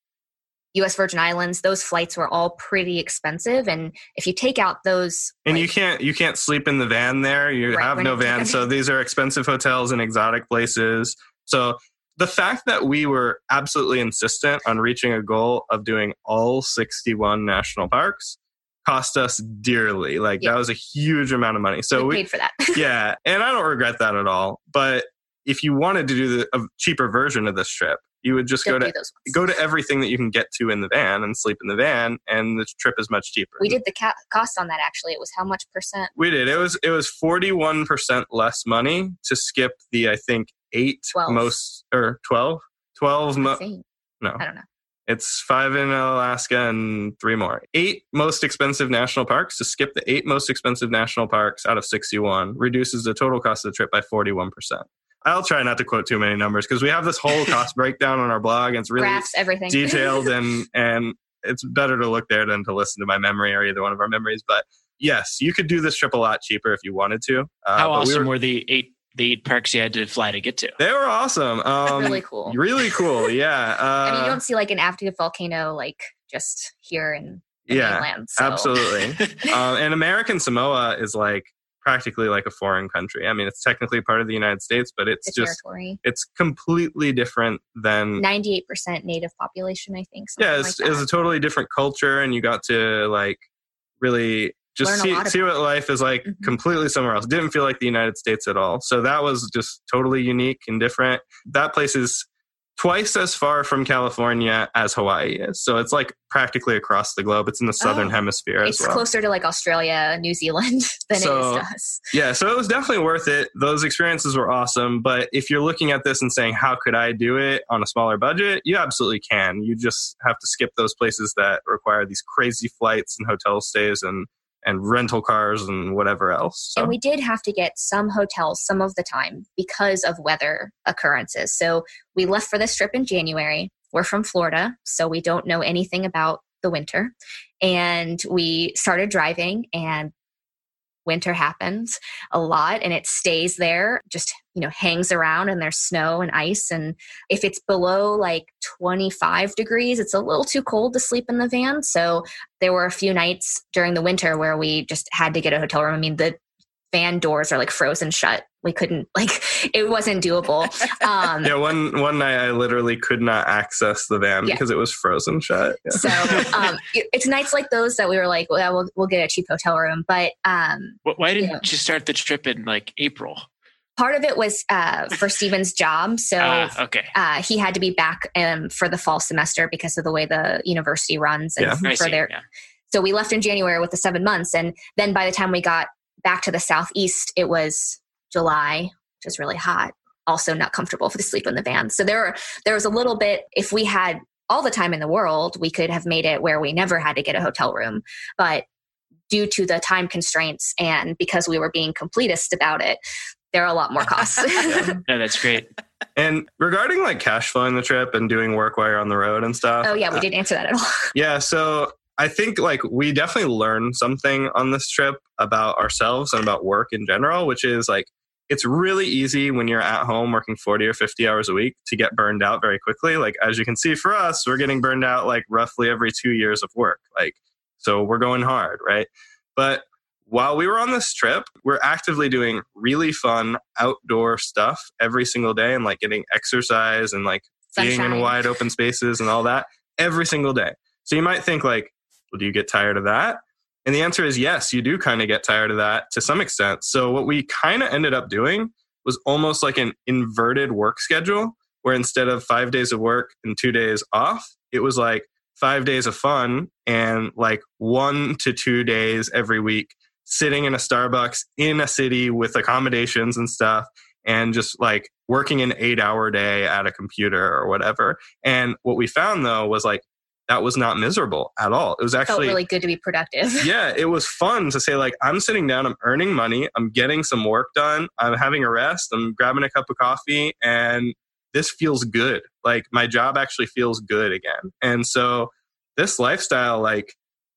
[SPEAKER 5] U S Virgin Islands. Those flights were all pretty expensive. And if you take out those,
[SPEAKER 2] and
[SPEAKER 5] like,
[SPEAKER 2] you can't you can't sleep in the van there. You
[SPEAKER 5] Right,
[SPEAKER 2] have
[SPEAKER 5] we're
[SPEAKER 2] no
[SPEAKER 5] not
[SPEAKER 2] van,
[SPEAKER 5] taking-
[SPEAKER 2] so these are expensive hotels in exotic places. So the fact that we were absolutely insistent on reaching a goal of doing all sixty-one national parks cost us dearly. Like
[SPEAKER 5] Yeah.
[SPEAKER 2] that was a huge amount of money. So
[SPEAKER 5] we
[SPEAKER 2] we,
[SPEAKER 5] paid for that.
[SPEAKER 2] yeah, and I don't regret that at all. But if you wanted to do the, a cheaper version of this trip, you would just
[SPEAKER 5] Don't
[SPEAKER 2] go
[SPEAKER 5] do
[SPEAKER 2] to
[SPEAKER 5] those ones.
[SPEAKER 2] go to everything that you can get to in the van and sleep in the van, and the trip is much cheaper.
[SPEAKER 5] We did the ca- cost on that, actually. It was how much percent?
[SPEAKER 2] We did. It was it was forty-one percent less money to skip the I think eight
[SPEAKER 5] twelve.
[SPEAKER 2] most or twelve twelve
[SPEAKER 5] I
[SPEAKER 2] mo-
[SPEAKER 5] think.
[SPEAKER 2] no.
[SPEAKER 5] I don't know.
[SPEAKER 2] It's five in Alaska and three more. Eight most expensive national parks. To skip the eight most expensive national parks out of sixty-one reduces the total cost of the trip by forty-one percent. I'll try not to quote too many numbers because we have this whole cost breakdown on our blog, and it's really
[SPEAKER 5] Graphs, everything.
[SPEAKER 2] detailed, and and it's better to look there than to listen to my memory or either one of our memories. But yes, you could do this trip a lot cheaper if you wanted to. Uh,
[SPEAKER 3] How
[SPEAKER 2] but we
[SPEAKER 3] awesome
[SPEAKER 2] were,
[SPEAKER 3] were the eight the eight parks you had to fly to get to?
[SPEAKER 2] they were awesome. Um,
[SPEAKER 5] Really cool.
[SPEAKER 2] Really cool. Yeah. Uh,
[SPEAKER 5] I mean, you don't see like an active volcano like just here in the
[SPEAKER 2] yeah,
[SPEAKER 5] mainland. So.
[SPEAKER 2] absolutely. um, and American Samoa is like practically like a foreign country. I mean, it's technically part of the United States, but it's
[SPEAKER 5] The
[SPEAKER 2] just
[SPEAKER 5] territory.
[SPEAKER 2] it's completely different than
[SPEAKER 5] ninety-eight percent native population, I think. something
[SPEAKER 2] yeah.
[SPEAKER 5] like
[SPEAKER 2] It's,
[SPEAKER 5] that.
[SPEAKER 2] it's a totally different culture, and you got to like really just
[SPEAKER 5] Learn a
[SPEAKER 2] see
[SPEAKER 5] lot
[SPEAKER 2] see
[SPEAKER 5] about
[SPEAKER 2] what life is like
[SPEAKER 5] Mhm.
[SPEAKER 2] completely somewhere else. Didn't feel like the United States at all. So that was just totally unique and different. That place is twice as far from California as Hawaii is. So it's like practically across the globe. It's in the southern
[SPEAKER 5] Oh,
[SPEAKER 2] hemisphere
[SPEAKER 5] It's
[SPEAKER 2] as well.
[SPEAKER 5] closer to like Australia, New Zealand than
[SPEAKER 2] So-
[SPEAKER 5] it is to us.
[SPEAKER 2] Yeah, so it was definitely worth it. Those experiences were awesome. But if you're looking at this and saying, how could I do it on a smaller budget? You absolutely can. You just have to skip those places that require these crazy flights and hotel stays and, and rental cars and whatever else. So,
[SPEAKER 5] And we did have to get some hotels some of the time because of weather occurrences. So we left for this trip in January. We're from Florida, so we don't know anything about the winter. And we started driving, and winter happens a lot, and it stays there, just, you know, hangs around, and there's snow and ice. And if it's below like twenty-five degrees, it's a little too cold to sleep in the van. So there were a few nights during the winter where we just had to get a hotel room. I mean, the van doors are like frozen shut. We couldn't, like, it wasn't doable. Um,
[SPEAKER 2] yeah, one one night I literally could not access the van
[SPEAKER 5] Yeah.
[SPEAKER 2] because it was frozen shut. Yeah.
[SPEAKER 5] So um, it- it's nights like those that we were like, well, we'll, we'll get a cheap hotel room. But um,
[SPEAKER 3] Wh- Why didn't
[SPEAKER 5] Yeah.
[SPEAKER 3] you start the trip in like April?
[SPEAKER 5] part of it was uh, for Steven's job. So
[SPEAKER 3] Ah, okay.
[SPEAKER 5] uh, he had to be back um, for the fall semester because of the way the university runs. And
[SPEAKER 2] Yeah.
[SPEAKER 3] I
[SPEAKER 5] for
[SPEAKER 3] see.
[SPEAKER 5] their,
[SPEAKER 3] Yeah.
[SPEAKER 5] So we left in January with the seven months. And then by the time we got back to the Southeast, it was July, which is really hot. Also not comfortable for the sleep in the van. So there, were, there was a little bit, if we had all the time in the world, we could have made it where we never had to get a hotel room. But due to the time constraints and because we were being completist about it, there are a lot more costs.
[SPEAKER 3] No, that's great.
[SPEAKER 2] And regarding like cash flowing the trip and doing work while you're on the road and stuff.
[SPEAKER 5] Oh yeah, we didn't answer that at all.
[SPEAKER 2] Yeah, so I think like we definitely learned something on this trip about ourselves and about work in general, which is like it's really easy when you're at home working forty or fifty hours a week to get burned out very quickly. Like as you can see for us, we're getting burned out like roughly every two years of work. Like so we're going hard, right? But while we were on this trip, we're actively doing really fun outdoor stuff every single day and like getting exercise and like being in
[SPEAKER 5] Sunshine.
[SPEAKER 2] wide open spaces and all that every single day. So you might think like, well, do you get tired of that? And the answer is yes, you do kind of get tired of that to some extent. So what we kind of ended up doing was almost like an inverted work schedule where instead of five days of work and two days off, it was like five days of fun and like one to two days every week sitting in a Starbucks in a city with accommodations and stuff and just like working an eight hour day at a computer or whatever. And what we found though was like that was not miserable at all. It was actually
[SPEAKER 5] felt really good to be productive.
[SPEAKER 2] Yeah, it was fun to say, like, I'm sitting down, I'm earning money, I'm getting some work done, I'm having a rest, I'm grabbing a cup of coffee, and this feels good. Like, my job actually feels good again. And so this lifestyle, like,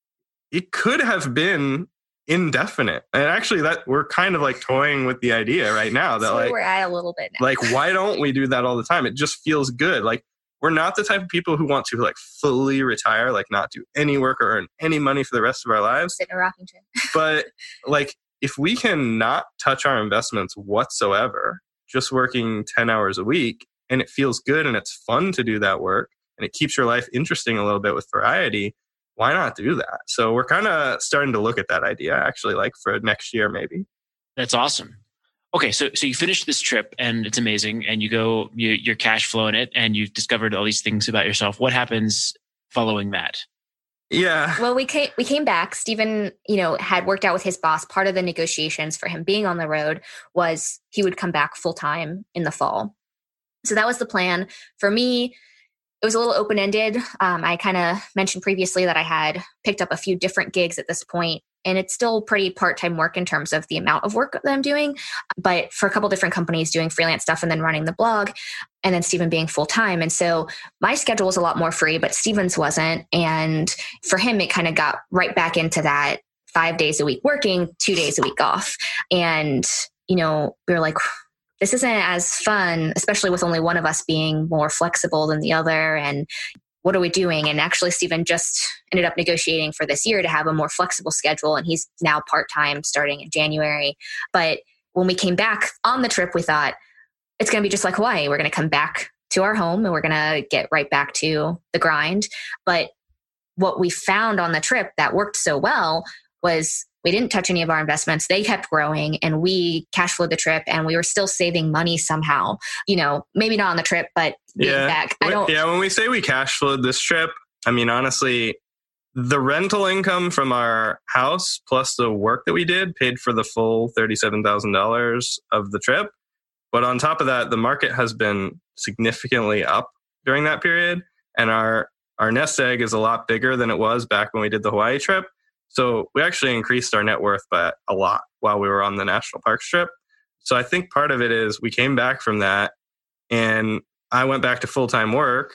[SPEAKER 2] it could have been indefinite. And actually, that we're kind of like toying with the idea right now that,
[SPEAKER 5] That's where
[SPEAKER 2] like,
[SPEAKER 5] we're at a little bit now.
[SPEAKER 2] like, why don't we do that all the time? It just feels good. Like, we're not the type of people who want to, like, fully retire, like, not do any work or earn any money for the rest of our lives.
[SPEAKER 5] Sit in a rocking chair.
[SPEAKER 2] But, like, if we can not touch our investments whatsoever, just working ten hours a week, and it feels good and it's fun to do that work, and it keeps your life interesting a little bit with variety, why not do that? So we're kind of starting to look at that idea, actually, like, for next year, maybe.
[SPEAKER 3] That's awesome. Okay, so so you finish this trip and it's amazing, and you go, you, you're cash flowing it, and you've discovered all these things about yourself. What happens following that?
[SPEAKER 2] Yeah.
[SPEAKER 5] Well, we came, we came back. Stephen, you know, had worked out with his boss. Part of the negotiations for him being on the road was he would come back full time in the fall. So that was the plan. For me, it was a little open-ended. Um, I kind of mentioned previously that I had picked up a few different gigs at this point, and it's still pretty part-time work in terms of the amount of work that I'm doing. But for a couple different companies doing freelance stuff and then running the blog, and then Stephen being full-time. And so my schedule was a lot more free, but Stephen's wasn't. And for him, it kind of got right back into that five days a week working, two days a week off. And, you know, we were like, this isn't as fun, especially with only one of us being more flexible than the other. And what are we doing? And actually, Stephen just ended up negotiating for this year to have a more flexible schedule. And he's now part-time starting in January. But when we came back on the trip, we thought it's going to be just like Hawaii. We're going to come back to our home and we're going to get right back to the grind. But what we found on the trip that worked so well was we didn't touch any of our investments. They kept growing and we cash flowed the trip, and we were still saving money somehow. You know, maybe not on the trip, but
[SPEAKER 2] yeah.
[SPEAKER 5] back. I don't.
[SPEAKER 2] Yeah, when we say we cash flowed this trip, I mean, honestly, the rental income from our house plus the work that we did paid for the full thirty-seven thousand dollars of the trip. But on top of that, the market has been significantly up during that period. And our, our nest egg is a lot bigger than it was back when we did the Hawaii trip. So we actually increased our net worth by a lot while we were on the national parks trip. So I think part of it is we came back from that and I went back to full-time work,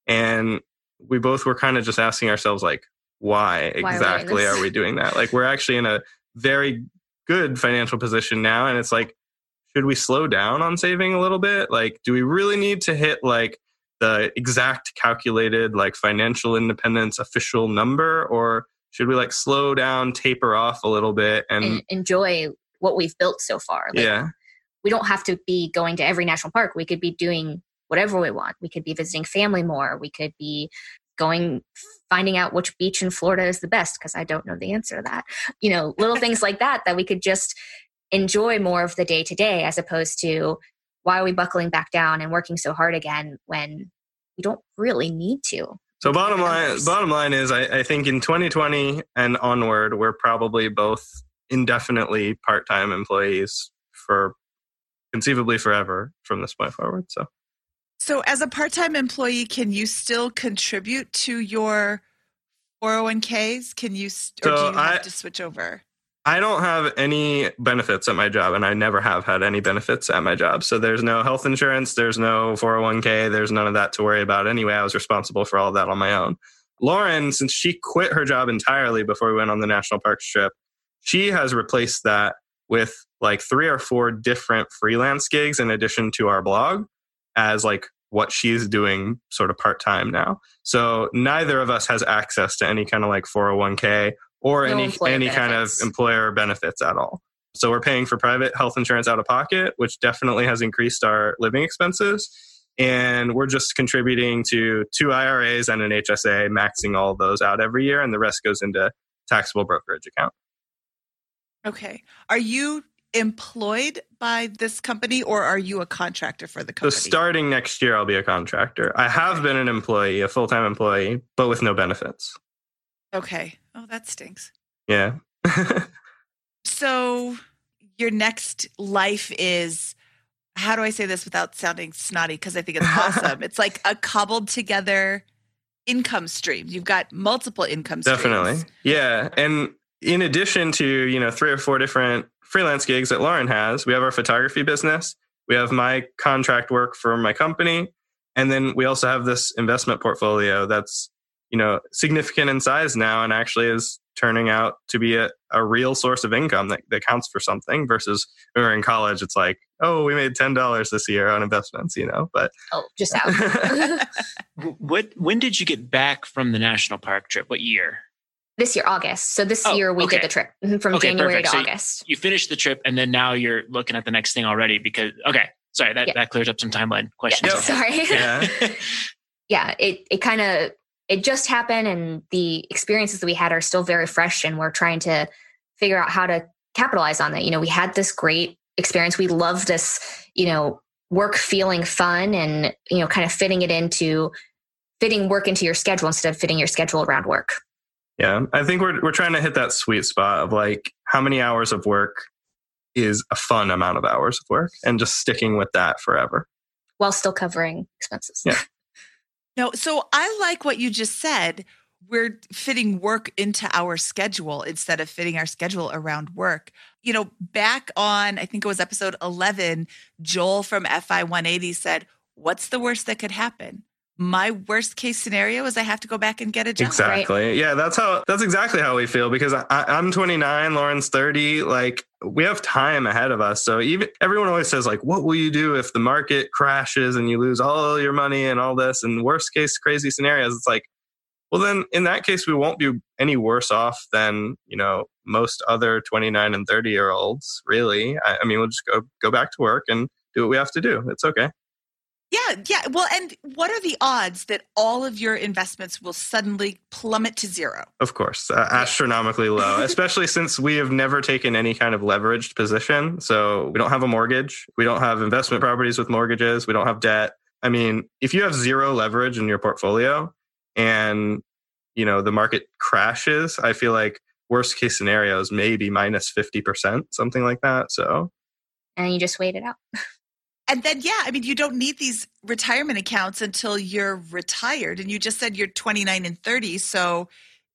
[SPEAKER 2] and we both were kind of just asking ourselves, like, why, why exactly are we, are we doing that? Like, we're actually in a very good financial position now. And it's like, should we slow down on saving a little bit? Like, do we really need to hit like the exact calculated like financial independence official number, or should we like slow down, taper off a little bit and,
[SPEAKER 5] and enjoy what we've built so far? Like,
[SPEAKER 2] yeah.
[SPEAKER 5] We don't have to be going to every national park. We could be doing whatever we want. We could be visiting family more. We could be going, finding out which beach in Florida is the best, because I don't know the answer to that. You know, little things like that, that we could just enjoy more of the day to day, as opposed to why are we buckling back down and working so hard again when we don't really need to.
[SPEAKER 2] So bottom line, bottom line is I, I think in twenty twenty and onward, we're probably both indefinitely part-time employees for conceivably forever from this point forward. So,
[SPEAKER 1] so as a part-time employee, can you still contribute to your four oh one k's? Can you, or
[SPEAKER 2] so
[SPEAKER 1] do you have
[SPEAKER 2] I,
[SPEAKER 1] to switch over?
[SPEAKER 2] I don't have any benefits at my job, and I never have had any benefits at my job. So there's no health insurance, there's no four oh one k, there's none of that to worry about anyway. I was responsible for all of that on my own. Lauren, since she quit her job entirely before we went on the national parks trip, she has replaced that with like three or four different freelance gigs in addition to our blog as like what she's doing sort of part-time now. So neither of us has access to any kind of like four oh one k or
[SPEAKER 5] no
[SPEAKER 2] any any kind of employer benefits at all. So we're paying for private health insurance out of pocket, which definitely has increased our living expenses. And we're just contributing to two I R As and an H S A, maxing all of those out every year. And the rest goes into taxable brokerage account.
[SPEAKER 1] Okay. Are you employed by this company, or are you a contractor for the company?
[SPEAKER 2] So starting next year, I'll be a contractor. I have been an employee, a full-time employee, but with no benefits.
[SPEAKER 1] Okay. Oh, that stinks.
[SPEAKER 2] Yeah.
[SPEAKER 1] So your next life is, how do I say this without sounding snotty? Because I think it's awesome. It's like a cobbled together income streams. You've got multiple income streams.
[SPEAKER 2] Definitely. Yeah. And in addition to, you know, three or four different freelance gigs that Lauren has, we have our photography business. We have my contract work for my company. And then we also have this investment portfolio that's, you know, significant in size now and actually is turning out to be a, a real source of income that, that counts for something versus when we were in college, it's like, oh, we made ten dollars this year on investments, you know, but.
[SPEAKER 5] Oh, just out.
[SPEAKER 3] What, when did you get back from the national park trip? What year?
[SPEAKER 5] This year, August. So this
[SPEAKER 3] Oh,
[SPEAKER 5] year we
[SPEAKER 3] okay.
[SPEAKER 5] did the trip from
[SPEAKER 3] Okay,
[SPEAKER 5] January
[SPEAKER 3] perfect.
[SPEAKER 5] to
[SPEAKER 3] So
[SPEAKER 5] August.
[SPEAKER 3] You finished the trip and then now you're looking at the next thing already because, okay, sorry, that,
[SPEAKER 5] Yeah.
[SPEAKER 3] that clears up some timeline questions.
[SPEAKER 5] Yeah, sorry.
[SPEAKER 2] Yeah.
[SPEAKER 5] yeah, it, it kind of, it just happened and the experiences that we had are still very fresh and we're trying to figure out how to capitalize on that. You know, we had this great experience. We love this, you know, work feeling fun and, you know, kind of fitting it into fitting work into your schedule instead of fitting your schedule around work.
[SPEAKER 2] Yeah. I think we're, we're trying to hit that sweet spot of like how many hours of work is a fun amount of hours of work and just sticking with that forever.
[SPEAKER 5] While still covering expenses.
[SPEAKER 2] Yeah.
[SPEAKER 1] No, so I like what you just said. We're fitting work into our schedule instead of fitting our schedule around work. You know, back on, I think it was episode eleven, Joel from F I one eighty said, what's the worst that could happen? My worst case scenario is I have to go back and get a job.
[SPEAKER 2] Exactly. Yeah, that's how. That's exactly how we feel because I, I'm twenty-nine, Lauren's thirty. Like we have time ahead of us. So even everyone always says like, "What will you do if the market crashes and you lose all your money and all this?" And worst case, crazy scenarios. It's like, well, then in that case, we won't be any worse off than you know most other twenty-nine and thirty year olds. Really, I, I mean, we'll just go go back to work and do what we have to do. It's okay.
[SPEAKER 1] Yeah, yeah. Well, and what are the odds that all of your investments will suddenly plummet to zero?
[SPEAKER 2] Of course, uh, astronomically low, especially since we have never taken any kind of leveraged position. So we don't have a mortgage. We don't have investment properties with mortgages. We don't have debt. I mean, if you have zero leverage in your portfolio and, you know, the market crashes, I feel like worst case scenarios, maybe minus fifty percent, something like that. So.
[SPEAKER 5] And you just wait it out.
[SPEAKER 1] And then, yeah, I mean, you don't need these retirement accounts until you're retired. And you just said you're twenty-nine and thirty. So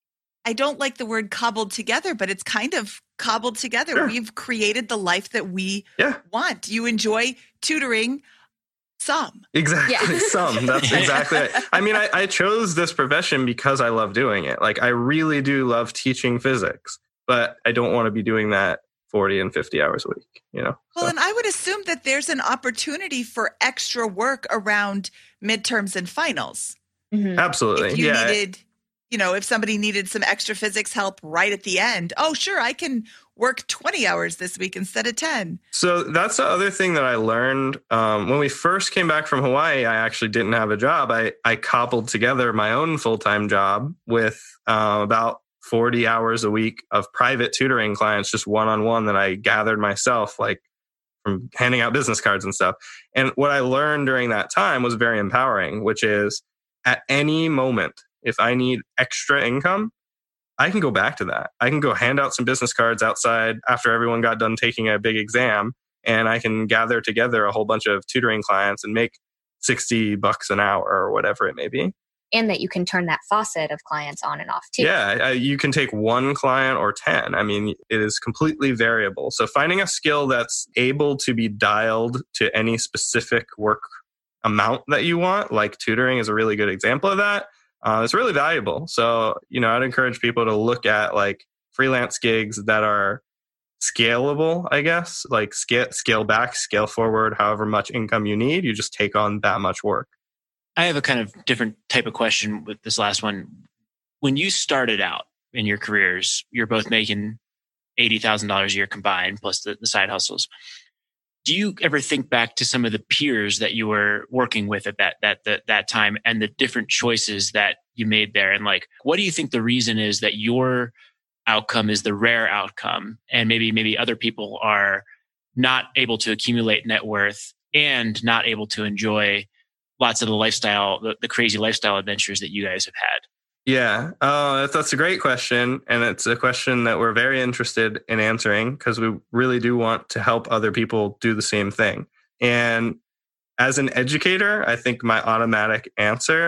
[SPEAKER 1] I don't like the word cobbled together, but it's kind of cobbled together.
[SPEAKER 2] Sure.
[SPEAKER 1] We've created the life that we
[SPEAKER 2] Yeah.
[SPEAKER 1] want. You enjoy tutoring some.
[SPEAKER 2] Exactly.
[SPEAKER 5] Yeah.
[SPEAKER 2] Some. That's exactly it. I mean, I, I chose this profession because I love doing it. Like, I really do love teaching physics, but I don't want to be doing that forty and fifty hours a week, you know?
[SPEAKER 1] Well,
[SPEAKER 2] So,
[SPEAKER 1] and I would assume that there's an opportunity for extra work around midterms and finals.
[SPEAKER 5] Mhm.
[SPEAKER 2] absolutely.
[SPEAKER 1] If you
[SPEAKER 2] Yeah.
[SPEAKER 1] needed, you know, if somebody needed some extra physics help right at the end, oh, sure, I can work twenty hours this week instead of ten.
[SPEAKER 2] So that's the other thing that I learned. Um, when we first came back from Hawaii, I actually didn't have a job. I, I cobbled together my own full-time job with uh, about forty hours a week of private tutoring clients, just one-on-one that I gathered myself, like from handing out business cards and stuff. And what I learned during that time was very empowering, which is at any moment, if I need extra income, I can go back to that. I can go hand out some business cards outside after everyone got done taking a big exam, and I can gather together a whole bunch of tutoring clients and make sixty bucks an hour or whatever it may be.
[SPEAKER 5] And that you can turn that faucet of clients on and off too.
[SPEAKER 2] Yeah, uh, you can take one client or ten. I mean, it is completely variable. So finding a skill that's able to be dialed to any specific work amount that you want, like tutoring is a really good example of that. Uh, it's really valuable. So, you know, I'd encourage people to look at like freelance gigs that are scalable, I guess, like scale, scale back, scale forward, however much income you need, you just take on that much work.
[SPEAKER 3] I have a kind of different type of question with this last one. When you started out in your careers, you're both making eighty thousand dollars a year combined, plus the, the side hustles. Do you ever think back to some of the peers that you were working with at that, that, that, that time and the different choices that you made there? And like, what do you think the reason is that your outcome is the rare outcome and maybe, maybe other people are not able to accumulate net worth and not able to enjoy lots of the lifestyle, the, the crazy lifestyle adventures that you guys have had?
[SPEAKER 2] Yeah, uh, that's, that's a great question. And it's a question that we're very interested in answering because we really do want to help other people do the same thing. And as an educator, I think my automatic answer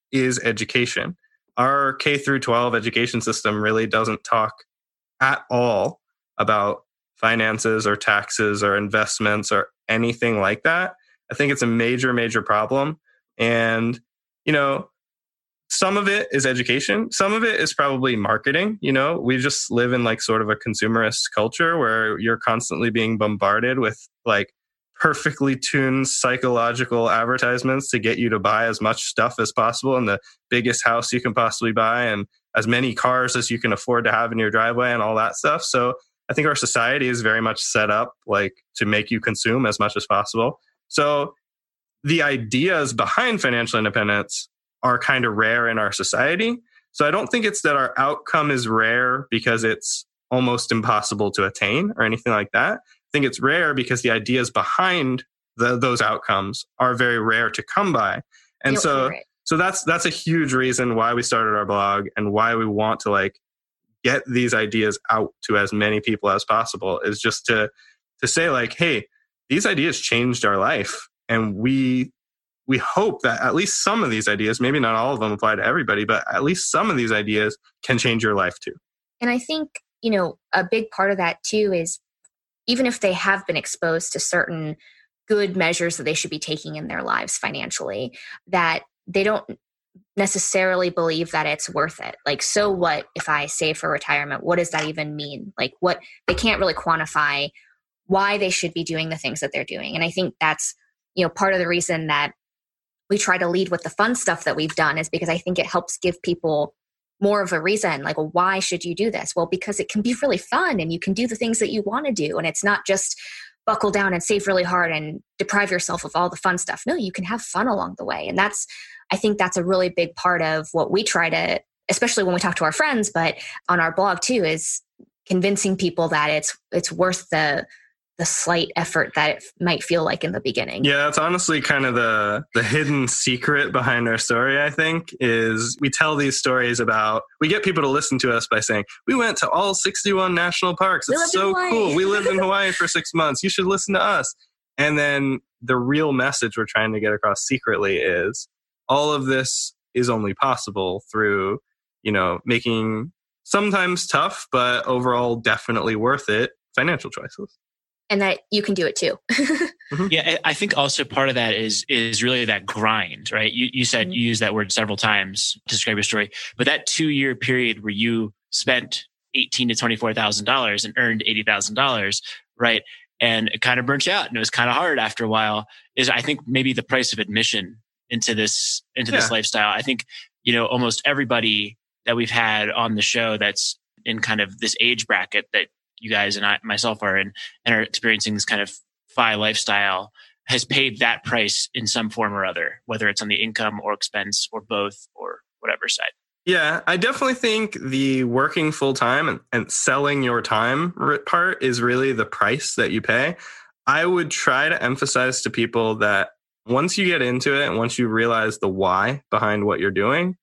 [SPEAKER 2] is education. Our K through twelve education system really doesn't talk at all about finances or taxes or investments or anything like that. I think it's a major, major problem. And, you know, some of it is education. Some of it is probably marketing. You know, we just live in like sort of a consumerist culture where you're constantly being bombarded with like perfectly tuned psychological advertisements to get you to buy as much stuff as possible and the biggest house you can possibly buy and as many cars as you can afford to have in your driveway and all that stuff. So I think our society is very much set up like to make you consume as much as possible. So the ideas behind financial independence are kind of rare in our society. So I don't think it's that our outcome is rare because it's almost impossible to attain or anything like that. I think it's rare because the ideas behind the, those outcomes are very rare to come by. And
[SPEAKER 5] You'll
[SPEAKER 2] so,
[SPEAKER 5] it.
[SPEAKER 2] so that's, that's a huge reason why we started our blog and why we want to like get these ideas out to as many people as possible is just to, to say like, hey, these ideas changed our life. And we, we hope that at least some of these ideas, maybe not all of them apply to everybody, but at least some of these ideas can change your life too.
[SPEAKER 5] And I think, you know, a big part of that too is even if they have been exposed to certain good measures that they should be taking in their lives financially, that they don't necessarily believe that it's worth it. Like, so what if I save for retirement? What does that even mean? Like what they can't really quantify why they should be doing the things that they're doing. And I think that's, you know, part of the reason that we try to lead with the fun stuff that we've done is because I think it helps give people more of a reason, like, well, why should you do this? Well, because it can be really fun and you can do the things that you want to do. And it's not just buckle down and save really hard and deprive yourself of all the fun stuff. No, you can have fun along the way. And that's, I think that's a really big part of what we try to, especially when we talk to our friends, but on our blog too, is convincing people that it's, it's worth the, the slight effort that it might feel like in the beginning.
[SPEAKER 2] Yeah, that's honestly kind of the the hidden secret behind our story, I think, is we tell these stories about, we get people to listen to us by saying, we went to all sixty-one national parks. It's so cool. We lived in Hawaii for six months. You should listen to us. And then the real message we're trying to get across secretly is all of this is only possible through, you know, making sometimes tough, but overall definitely worth it financial choices.
[SPEAKER 5] And that you can do it too.
[SPEAKER 3] Mm-hmm. Yeah, I think also part of that is is really that grind, right? You you said mm-hmm. you used that word several times to describe your story, but that two year period where you spent eighteen to twenty four thousand dollars and earned eighty thousand dollars, right? And it kind of burnt you out, and it was kind of hard after a while. Is I think maybe the price of admission into this into yeah. this lifestyle. I think you know almost everybody that we've had on the show that's in kind of this age bracket that you guys and I myself are in and are experiencing this kind of F I lifestyle has paid that price in some form or other, whether it's on the income or expense or both or whatever side.
[SPEAKER 2] Yeah, I definitely think the working full time and, and selling your time part is really the price that you pay. I would try to emphasize to people that once you get into it and once you realize the why behind what you're doing,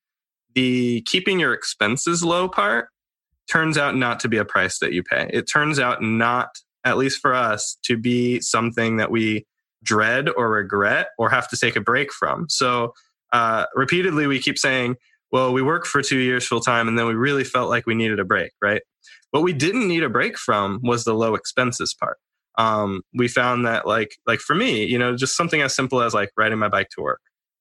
[SPEAKER 2] the keeping your expenses low part turns out not to be a price that you pay. It turns out not, at least for us, to be something that we dread or regret or have to take a break from. So uh, repeatedly, we keep saying, well, we worked for two years full time and then we really felt like we needed a break, right? What we didn't need a break from was the low expenses part. Um, we found that like, like for me, you know, just something as simple as like riding my bike to work.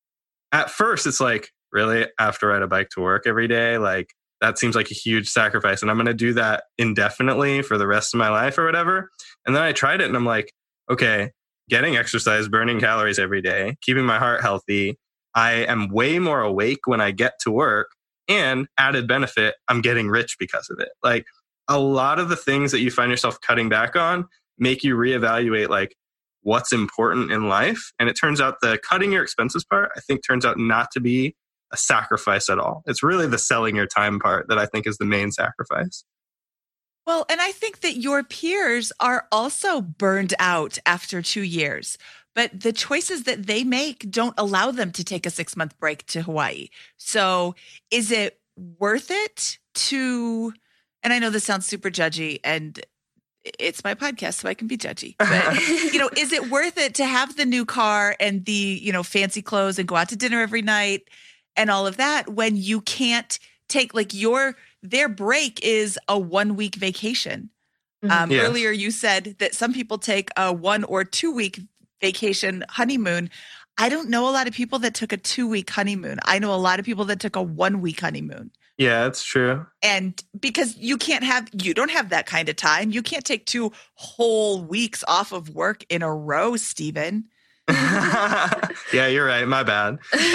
[SPEAKER 2] At first, it's like, really, I have to ride a bike to work every day? Like, that seems like a huge sacrifice. And I'm going to do that indefinitely for the rest of my life or whatever. And then I tried it and I'm like, okay, getting exercise, burning calories every day, keeping my heart healthy. I am way more awake when I get to work, and added benefit, I'm getting rich because of it. Like a lot of the things that you find yourself cutting back on make you reevaluate like what's important in life. And it turns out the cutting your expenses part, I think turns out not to be a sacrifice at all. It's really the selling your time part that I think is the main sacrifice.
[SPEAKER 1] Well, and I think that your peers are also burned out after two years, but the choices that they make don't allow them to take a six month break to Hawaii. So is it worth it to, and I know this sounds super judgy and it's my podcast, so I can be judgy, but you know, is it worth it to have the new car and the, you know, fancy clothes and go out to dinner every night and all of that when you can't take like your, their break is a one week vacation.
[SPEAKER 5] Mhm.
[SPEAKER 1] Um,
[SPEAKER 2] Yes.
[SPEAKER 1] Earlier you said that some people take a one or two week vacation honeymoon. I don't know a lot of people that took a two week honeymoon. I know a lot of people that took a one week honeymoon.
[SPEAKER 2] Yeah, it's true.
[SPEAKER 1] And because you can't have, you don't have that kind of time. You can't take two whole weeks off of work in a row, Stephen.
[SPEAKER 2] Yeah, you're right. My bad.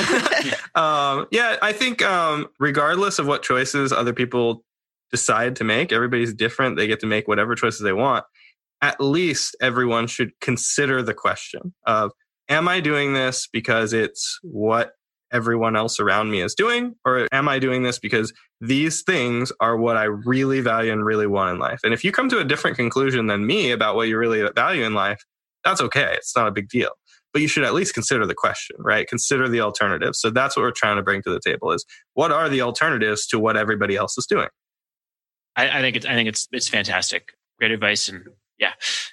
[SPEAKER 2] um, yeah, I think um, regardless of what choices other people decide to make, everybody's different. They get to make whatever choices they want. At least everyone should consider the question of, am I doing this because it's what everyone else around me is doing? Or am I doing this because these things are what I really value and really want in life? And if you come to a different conclusion than me about what you really value in life, that's okay. It's not a big deal. But you should at least consider the question, right? Consider the alternatives. So that's what we're trying to bring to the table is, what are the alternatives to what everybody else is doing?
[SPEAKER 3] I, I think it's I think it's it's fantastic. Great advice, and yeah,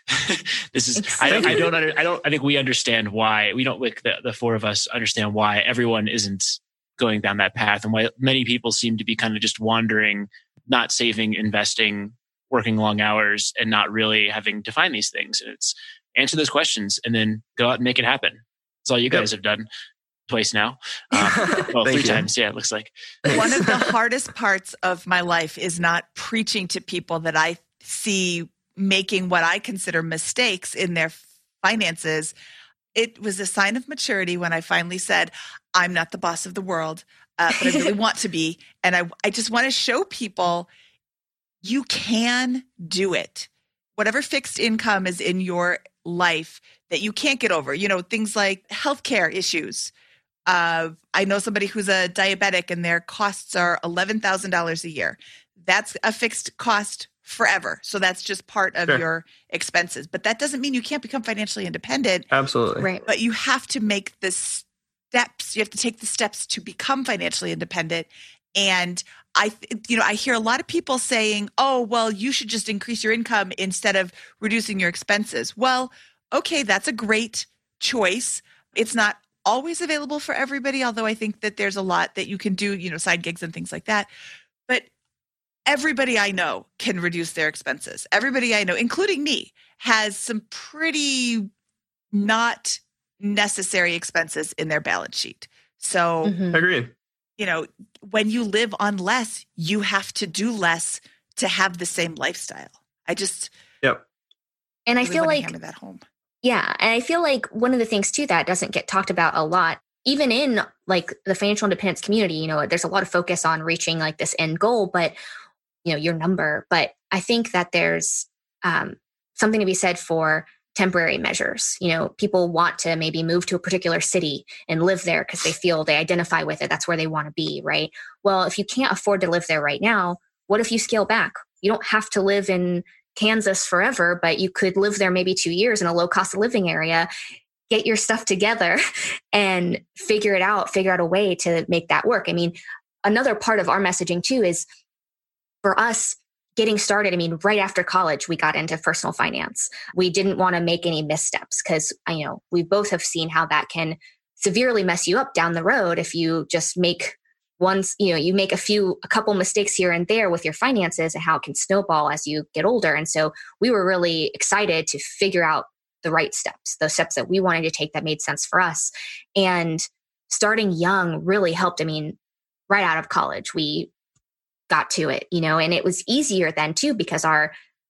[SPEAKER 3] this is.
[SPEAKER 5] Thanks.
[SPEAKER 3] I,
[SPEAKER 2] Thank
[SPEAKER 3] I
[SPEAKER 2] you.
[SPEAKER 3] don't. Under, I don't. I think we understand why we don't. Like the, the four of us understand why everyone isn't going down that path, and why many people seem to be kind of just wandering, not saving, investing, working long hours, and not really having defined these things. And it's answer those questions and then go out and make it happen. That's all you guys
[SPEAKER 2] Yep.
[SPEAKER 3] have done twice now. Um, well,
[SPEAKER 2] Thank
[SPEAKER 3] three
[SPEAKER 2] you.
[SPEAKER 3] times. Yeah, it looks like.
[SPEAKER 1] One of the hardest parts of my life is not preaching to people that I see making what I consider mistakes in their finances. It was a sign of maturity when I finally said, I'm not the boss of the world, uh, but I really want to be. And I, I just want to show people you can do it. Whatever fixed income is in your life that you can't get over, you know, things like healthcare issues. Uh, I know somebody who's a diabetic and their costs are eleven thousand dollars a year. That's a fixed cost forever. So that's just part of
[SPEAKER 2] Sure.
[SPEAKER 1] your expenses. But that doesn't mean you can't become financially independent.
[SPEAKER 2] Absolutely.
[SPEAKER 5] Right.
[SPEAKER 1] But you have to make the steps. You have to take the steps to become financially independent. And I, th- you know, I hear a lot of people saying, oh, well, you should just increase your income instead of reducing your expenses. Well, okay, that's a great choice. It's not always available for everybody, although I think that there's a lot that you can do, you know, side gigs and things like that. But everybody I know can reduce their expenses. Everybody I know, including me, has some pretty not necessary expenses in their balance sheet. So,
[SPEAKER 5] Mhm.
[SPEAKER 2] Agreed.
[SPEAKER 1] you know, when you live on less, you have to do less to have the same lifestyle. I just
[SPEAKER 2] Yep.
[SPEAKER 5] And I
[SPEAKER 1] really
[SPEAKER 5] feel
[SPEAKER 1] want to
[SPEAKER 5] like
[SPEAKER 1] hammer that home.
[SPEAKER 5] Yeah. And I feel like one of the things too that doesn't get talked about a lot, even in like the financial independence community, you know, there's a lot of focus on reaching like this end goal, but you know, your number. But I think that there's um, something to be said for temporary measures. You know, people want to maybe move to a particular city and live there because they feel they identify with it. That's where they want to be, right? Well, if you can't afford to live there right now, what if you scale back? You don't have to live in Kansas forever, but you could live there maybe two years in a low cost of living area, get your stuff together and figure it out, figure out a way to make that work. I mean, another part of our messaging too is for us getting started. I mean, right after college, we got into personal finance. We didn't want to make any missteps because, you know, we both have seen how that can severely mess you up down the road if you just make once, you know, you make a few, a couple mistakes here and there with your finances and how it can snowball as you get older. And so we were really excited to figure out the right steps, those steps that we wanted to take that made sense for us. And starting young really helped. I mean, right out of college, we got to it, you know, and it was easier then too, because our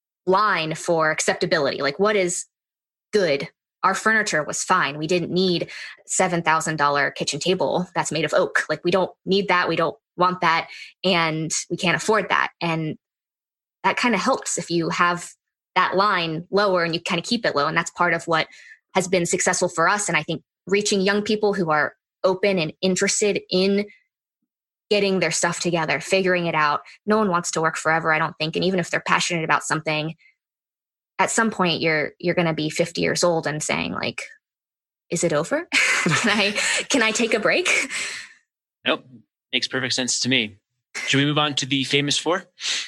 [SPEAKER 5] line for acceptability, like what is good, our furniture was fine. We didn't need seven thousand dollars kitchen table that's made of oak. Like we don't need that. We don't want that. And we can't afford that. And that kind of helps if you have that line lower and you kind of keep it low. And that's part of what has been successful for us. And I think reaching young people who are open and interested in getting their stuff together, figuring it out. No one wants to work forever, I don't think. And even if they're passionate about something, at some point you're you're going to be fifty years old and saying like, is it over? can I can I take a break?
[SPEAKER 3] Nope. Makes perfect sense to me. Should we move on to the famous four?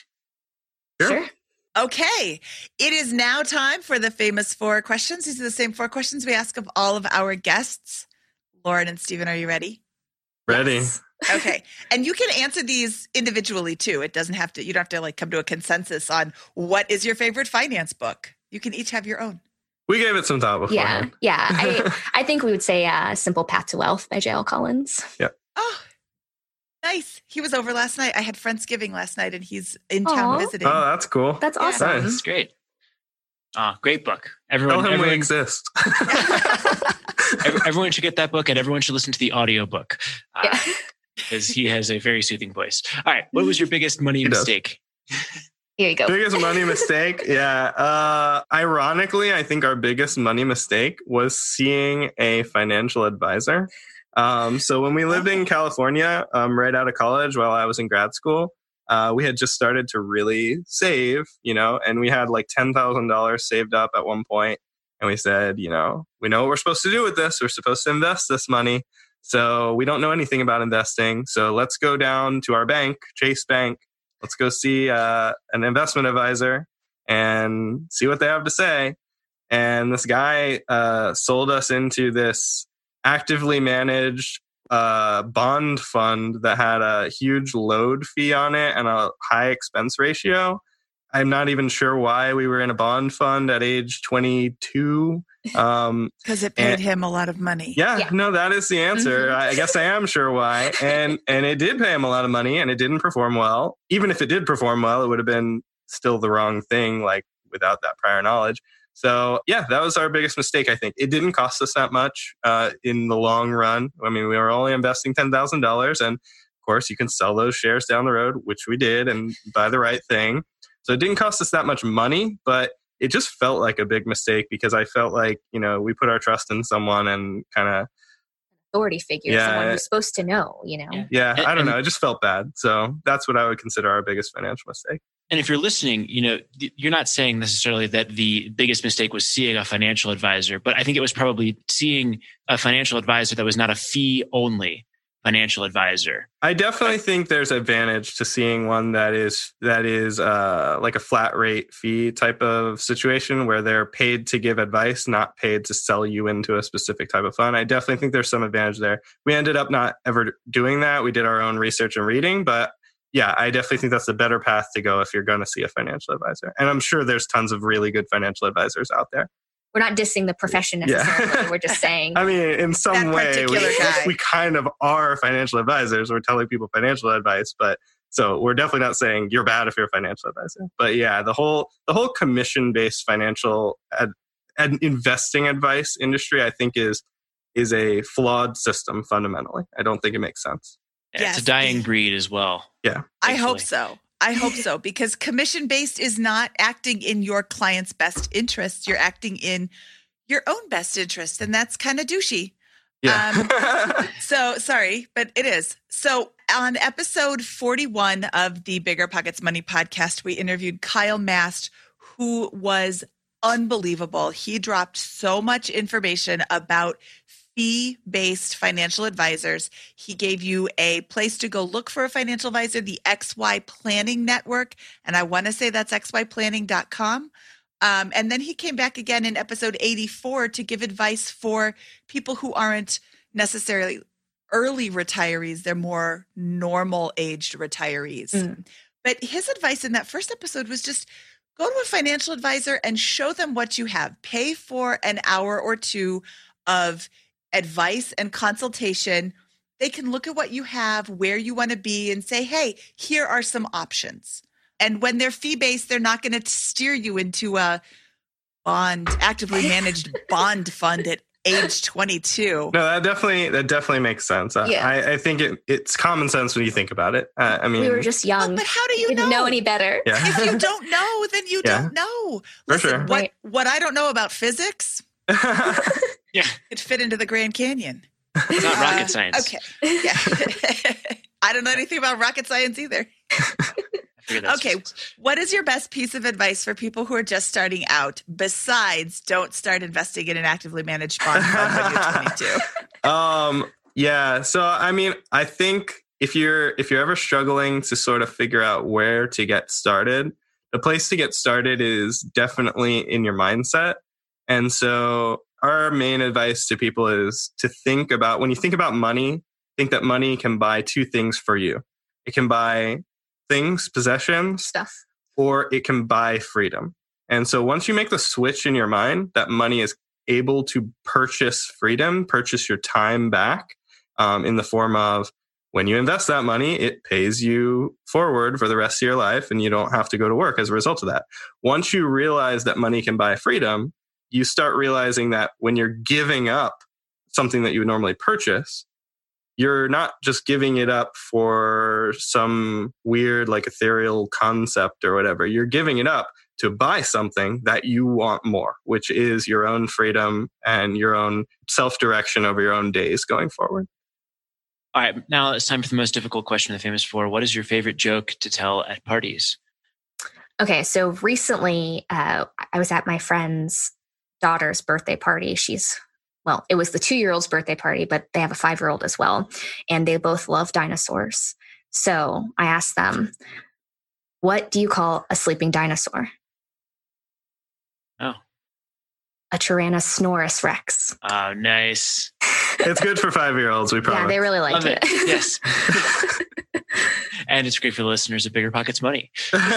[SPEAKER 2] Sure.
[SPEAKER 5] Sure.
[SPEAKER 1] Okay. It is now time for the famous four questions. These are the same four questions we ask of all of our guests. Lauren and Stephen, are you ready?
[SPEAKER 2] Ready.
[SPEAKER 5] Yes.
[SPEAKER 1] Okay. And you can answer these individually too. It doesn't have to, you don't have to like come to a consensus on what is your favorite finance book. You can each have your own.
[SPEAKER 2] We gave it some thought before.
[SPEAKER 5] Yeah. Yeah. I, I think we would say uh, Simple Path to Wealth by J L Collins.
[SPEAKER 2] Yep.
[SPEAKER 1] Oh, nice. He was over last night. I had Friendsgiving last night and he's in town
[SPEAKER 5] Aw.
[SPEAKER 1] visiting.
[SPEAKER 2] Oh, that's cool.
[SPEAKER 5] That's
[SPEAKER 1] Yeah.
[SPEAKER 5] awesome.
[SPEAKER 2] Nice.
[SPEAKER 3] That's great. Ah, great book. Everyone,
[SPEAKER 2] Tell him we
[SPEAKER 3] everyone,
[SPEAKER 2] exist.
[SPEAKER 3] ev- everyone should get that book, and everyone should listen to the audiobook. Uh,
[SPEAKER 5] Yeah.
[SPEAKER 3] because he has a very soothing voice. All right. What was your biggest money
[SPEAKER 2] He does.
[SPEAKER 3] mistake?
[SPEAKER 5] Here you go.
[SPEAKER 2] Biggest money mistake? Yeah. Uh, ironically, I think our biggest money mistake was seeing a financial advisor. Um, so when we lived in California, um, right out of college while I was in grad school, uh, we had just started to really save, you know, and we had like ten thousand dollars saved up at one point. And we said, you know, we know what we're supposed to do with this. We're supposed to invest this money. So we don't know anything about investing. So let's go down to our bank, Chase Bank. Let's go see uh, an investment advisor and see what they have to say. And this guy uh, sold us into this actively managed uh, bond fund that had a huge load fee on it and a high expense ratio. I'm not even sure why we were in a bond fund at age twenty-two. Um,
[SPEAKER 1] Because it paid
[SPEAKER 2] and-
[SPEAKER 1] him a lot of money.
[SPEAKER 2] yeah,
[SPEAKER 5] Yeah.
[SPEAKER 2] no, that is the answer.
[SPEAKER 5] Mhm.
[SPEAKER 2] I guess I am sure why. And and it did pay him a lot of money and it didn't perform well. Even if it did perform well, it would have been still the wrong thing, like without that prior knowledge. So yeah, that was our biggest mistake, I think. It didn't cost us that much uh, in the long run. I mean, we were only investing ten thousand dollars. And of course, you can sell those shares down the road, which we did, and buy the right thing. So it didn't cost us that much money, but it just felt like a big mistake because I felt like, you know, we put our trust in someone and kind of,
[SPEAKER 5] Authority figure,
[SPEAKER 2] Yeah.
[SPEAKER 5] someone who's supposed to know, you know?
[SPEAKER 3] Yeah.
[SPEAKER 2] yeah,
[SPEAKER 3] And-
[SPEAKER 2] I don't
[SPEAKER 3] and-
[SPEAKER 2] know. It just felt bad. So that's what I would consider our biggest financial mistake.
[SPEAKER 3] And if you're listening, you know, th- you're not saying necessarily that the biggest mistake was seeing a financial advisor, but I think it was probably seeing a financial advisor that was not a fee only financial advisor.
[SPEAKER 2] I definitely think there's advantage to seeing one that is that is uh, like a flat rate fee type of situation where they're paid to give advice, not paid to sell you into a specific type of fund. I definitely think there's some advantage there. We ended up not ever doing that. We did our own research and reading, but yeah, I definitely think that's the better path to go if you're going to see a financial advisor. And I'm sure there's tons of really good financial advisors out there.
[SPEAKER 5] We're not dissing the profession
[SPEAKER 2] Yeah.
[SPEAKER 5] necessarily. We're just saying.
[SPEAKER 2] I mean, in some
[SPEAKER 1] That
[SPEAKER 2] way, we,
[SPEAKER 1] particular guy.
[SPEAKER 2] we kind of are financial advisors. We're telling people financial advice, but so we're definitely not saying you're bad if you're a financial advisor. But yeah, the whole the whole commission based financial ad, ad, investing advice industry, I think, is is a flawed system fundamentally. I don't think it makes sense.
[SPEAKER 1] Yes.
[SPEAKER 3] It's a dying breed as well.
[SPEAKER 2] Yeah,
[SPEAKER 1] I hope
[SPEAKER 3] thankfully.
[SPEAKER 1] so. I hope so because commission based is not acting in your client's best interest. You're acting in your own best interest. And that's kind of douchey.
[SPEAKER 2] yeah.
[SPEAKER 1] So sorry, but it is. So on episode forty-one of the Bigger Pockets Money podcast, we interviewed Kyle Mast, who was unbelievable. He dropped so much information about fee-based financial advisors. He gave you a place to go look for a financial advisor, the X Y Planning Network. And I want to say that's x y planning dot com. Um, and then he came back again in episode eighty-four to give advice for people who aren't necessarily early retirees. They're more normal aged retirees.
[SPEAKER 5] Mm.
[SPEAKER 1] But his advice in that first episode was just go to a financial advisor and show them what you have. Pay for an hour or two of advice and consultation. They can look at what you have, where you want to be, and say, hey, here are some options. And when they're fee-based, they're not going to steer you into a bond, actively managed bond fund at age twenty-two.
[SPEAKER 2] No, that definitely that definitely makes sense. I,
[SPEAKER 5] Yeah.
[SPEAKER 2] I, I think it, it's common sense when you think about it. Uh, I mean,
[SPEAKER 5] we were just
[SPEAKER 1] Oh,
[SPEAKER 5] young.
[SPEAKER 1] but how do
[SPEAKER 5] we
[SPEAKER 1] you
[SPEAKER 5] didn't
[SPEAKER 1] know?
[SPEAKER 5] know any better.
[SPEAKER 2] yeah.
[SPEAKER 1] If you don't know, then you
[SPEAKER 2] Yeah.
[SPEAKER 1] don't know.
[SPEAKER 2] For
[SPEAKER 1] Listen,
[SPEAKER 2] sure.
[SPEAKER 1] what,
[SPEAKER 5] Right.
[SPEAKER 1] what I don't know about physics
[SPEAKER 3] Yeah.
[SPEAKER 1] could fit into the Grand Canyon.
[SPEAKER 3] It's not
[SPEAKER 1] Uh,
[SPEAKER 3] rocket science.
[SPEAKER 1] Okay. Yeah. I don't know anything about rocket science either.
[SPEAKER 3] I figured that's
[SPEAKER 1] Okay.
[SPEAKER 3] just-
[SPEAKER 1] What is your best piece of advice for people who are just starting out besides don't start investing in an actively managed bond fund when you're twenty-two?
[SPEAKER 2] Um, yeah. So, I mean, I think if you're if you're ever struggling to sort of figure out where to get started, the place to get started is definitely in your mindset. And so, our main advice to people is to think about when you think about money, think that money can buy two things for you. It can buy things, possessions,
[SPEAKER 5] Stuff.
[SPEAKER 2] or it can buy freedom. And so once you make the switch in your mind that money is able to purchase freedom, purchase your time back um, in the form of when you invest that money, it pays you forward for the rest of your life and you don't have to go to work as a result of that. Once you realize that money can buy freedom, you start realizing that when you're giving up something that you would normally purchase, you're not just giving it up for some weird, like ethereal concept or whatever. You're giving it up to buy something that you want more, which is your own freedom and your own self-direction over your own days going forward.
[SPEAKER 3] All right, now it's time for the most difficult question of the Famous Four. What is your favorite joke to tell at parties?
[SPEAKER 5] Okay, so recently uh, I was at my friend's daughter's birthday party. She's Well, it was the two-year-old's birthday party, but they have a five-year-old as well. And they both love dinosaurs. So I asked them, what do you call a sleeping dinosaur?
[SPEAKER 3] Oh.
[SPEAKER 5] A Tyrannosaurus Rex.
[SPEAKER 3] Oh, nice.
[SPEAKER 2] It's good for five-year-olds, we promise.
[SPEAKER 5] Yeah, they really liked
[SPEAKER 3] Love
[SPEAKER 5] it.
[SPEAKER 3] it. Yes. And it's great for the listeners of Bigger Pockets Money.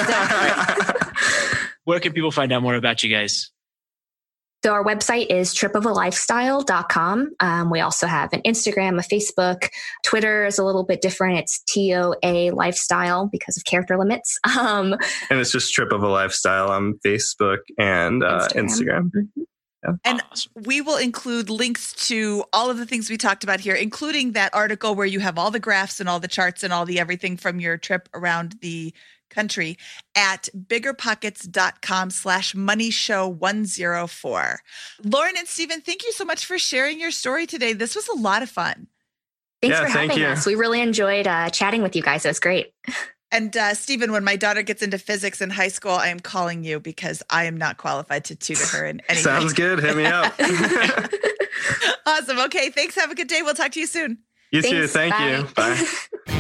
[SPEAKER 3] Where can people find out more about you guys?
[SPEAKER 5] So our website is trip of a lifestyle dot com. Um, we also have an Instagram, a Facebook. Twitter is a little bit different. It's T O A Lifestyle because of character limits. Um,
[SPEAKER 2] and it's just Trip of a Lifestyle on Facebook and uh, Instagram. Instagram.
[SPEAKER 5] Mm-hmm.
[SPEAKER 2] Yeah.
[SPEAKER 1] And
[SPEAKER 3] awesome.
[SPEAKER 1] We will include links to all of the things we talked about here, including that article where you have all the graphs and all the charts and all the everything from your trip around the country at biggerpockets.com slash money show 104. Lauren and Stephen, thank you so much for sharing your story today. This was a lot of fun.
[SPEAKER 5] Thanks
[SPEAKER 2] Yeah,
[SPEAKER 5] for
[SPEAKER 2] thank
[SPEAKER 5] having
[SPEAKER 2] you.
[SPEAKER 5] us. We really enjoyed uh, chatting with you guys. It was great.
[SPEAKER 1] And uh, Stephen, when my daughter gets into physics in high school, I am calling you because I am not qualified to tutor her in anything.
[SPEAKER 2] Sounds good. Hit me up.
[SPEAKER 1] Awesome. Okay. Thanks. Have a good day. We'll talk to you soon.
[SPEAKER 2] You too.
[SPEAKER 5] Thanks.
[SPEAKER 2] Thank
[SPEAKER 5] Bye.
[SPEAKER 2] you. Bye.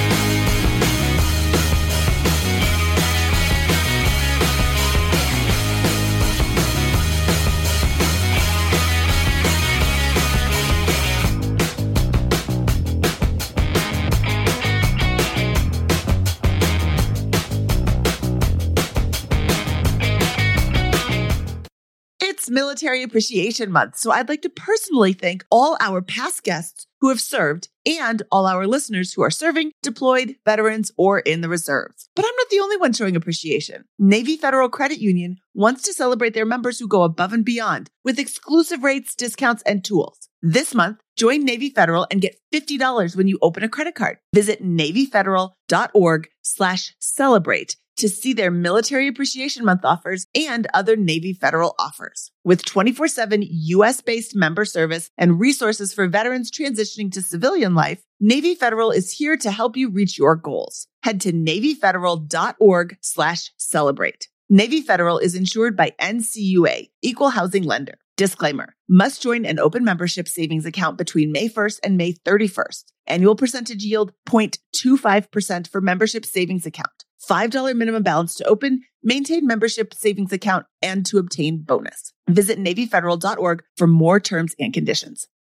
[SPEAKER 4] It's Military Appreciation Month, so I'd like to personally thank all our past guests who have served and all our listeners who are serving, deployed, veterans, or in the reserves. But I'm not the only one showing appreciation. Navy Federal Credit Union wants to celebrate their members who go above and beyond with exclusive rates, discounts, and tools. This month, join Navy Federal and get fifty dollars when you open a credit card. Visit NavyFederal.org slash celebrate to see their Military Appreciation Month offers and other Navy Federal offers. With twenty-four seven U S-based member service and resources for veterans transitioning to civilian life, Navy Federal is here to help you reach your goals. Head to NavyFederal.org slash celebrate. Navy Federal is insured by N C U A, Equal Housing Lender. Disclaimer, must join an open membership savings account between May first and May thirty-first. Annual percentage yield zero point two five percent for membership savings account. five dollars minimum balance to open, maintain membership savings account, and to obtain bonus. Visit NavyFederal dot org for more terms and conditions.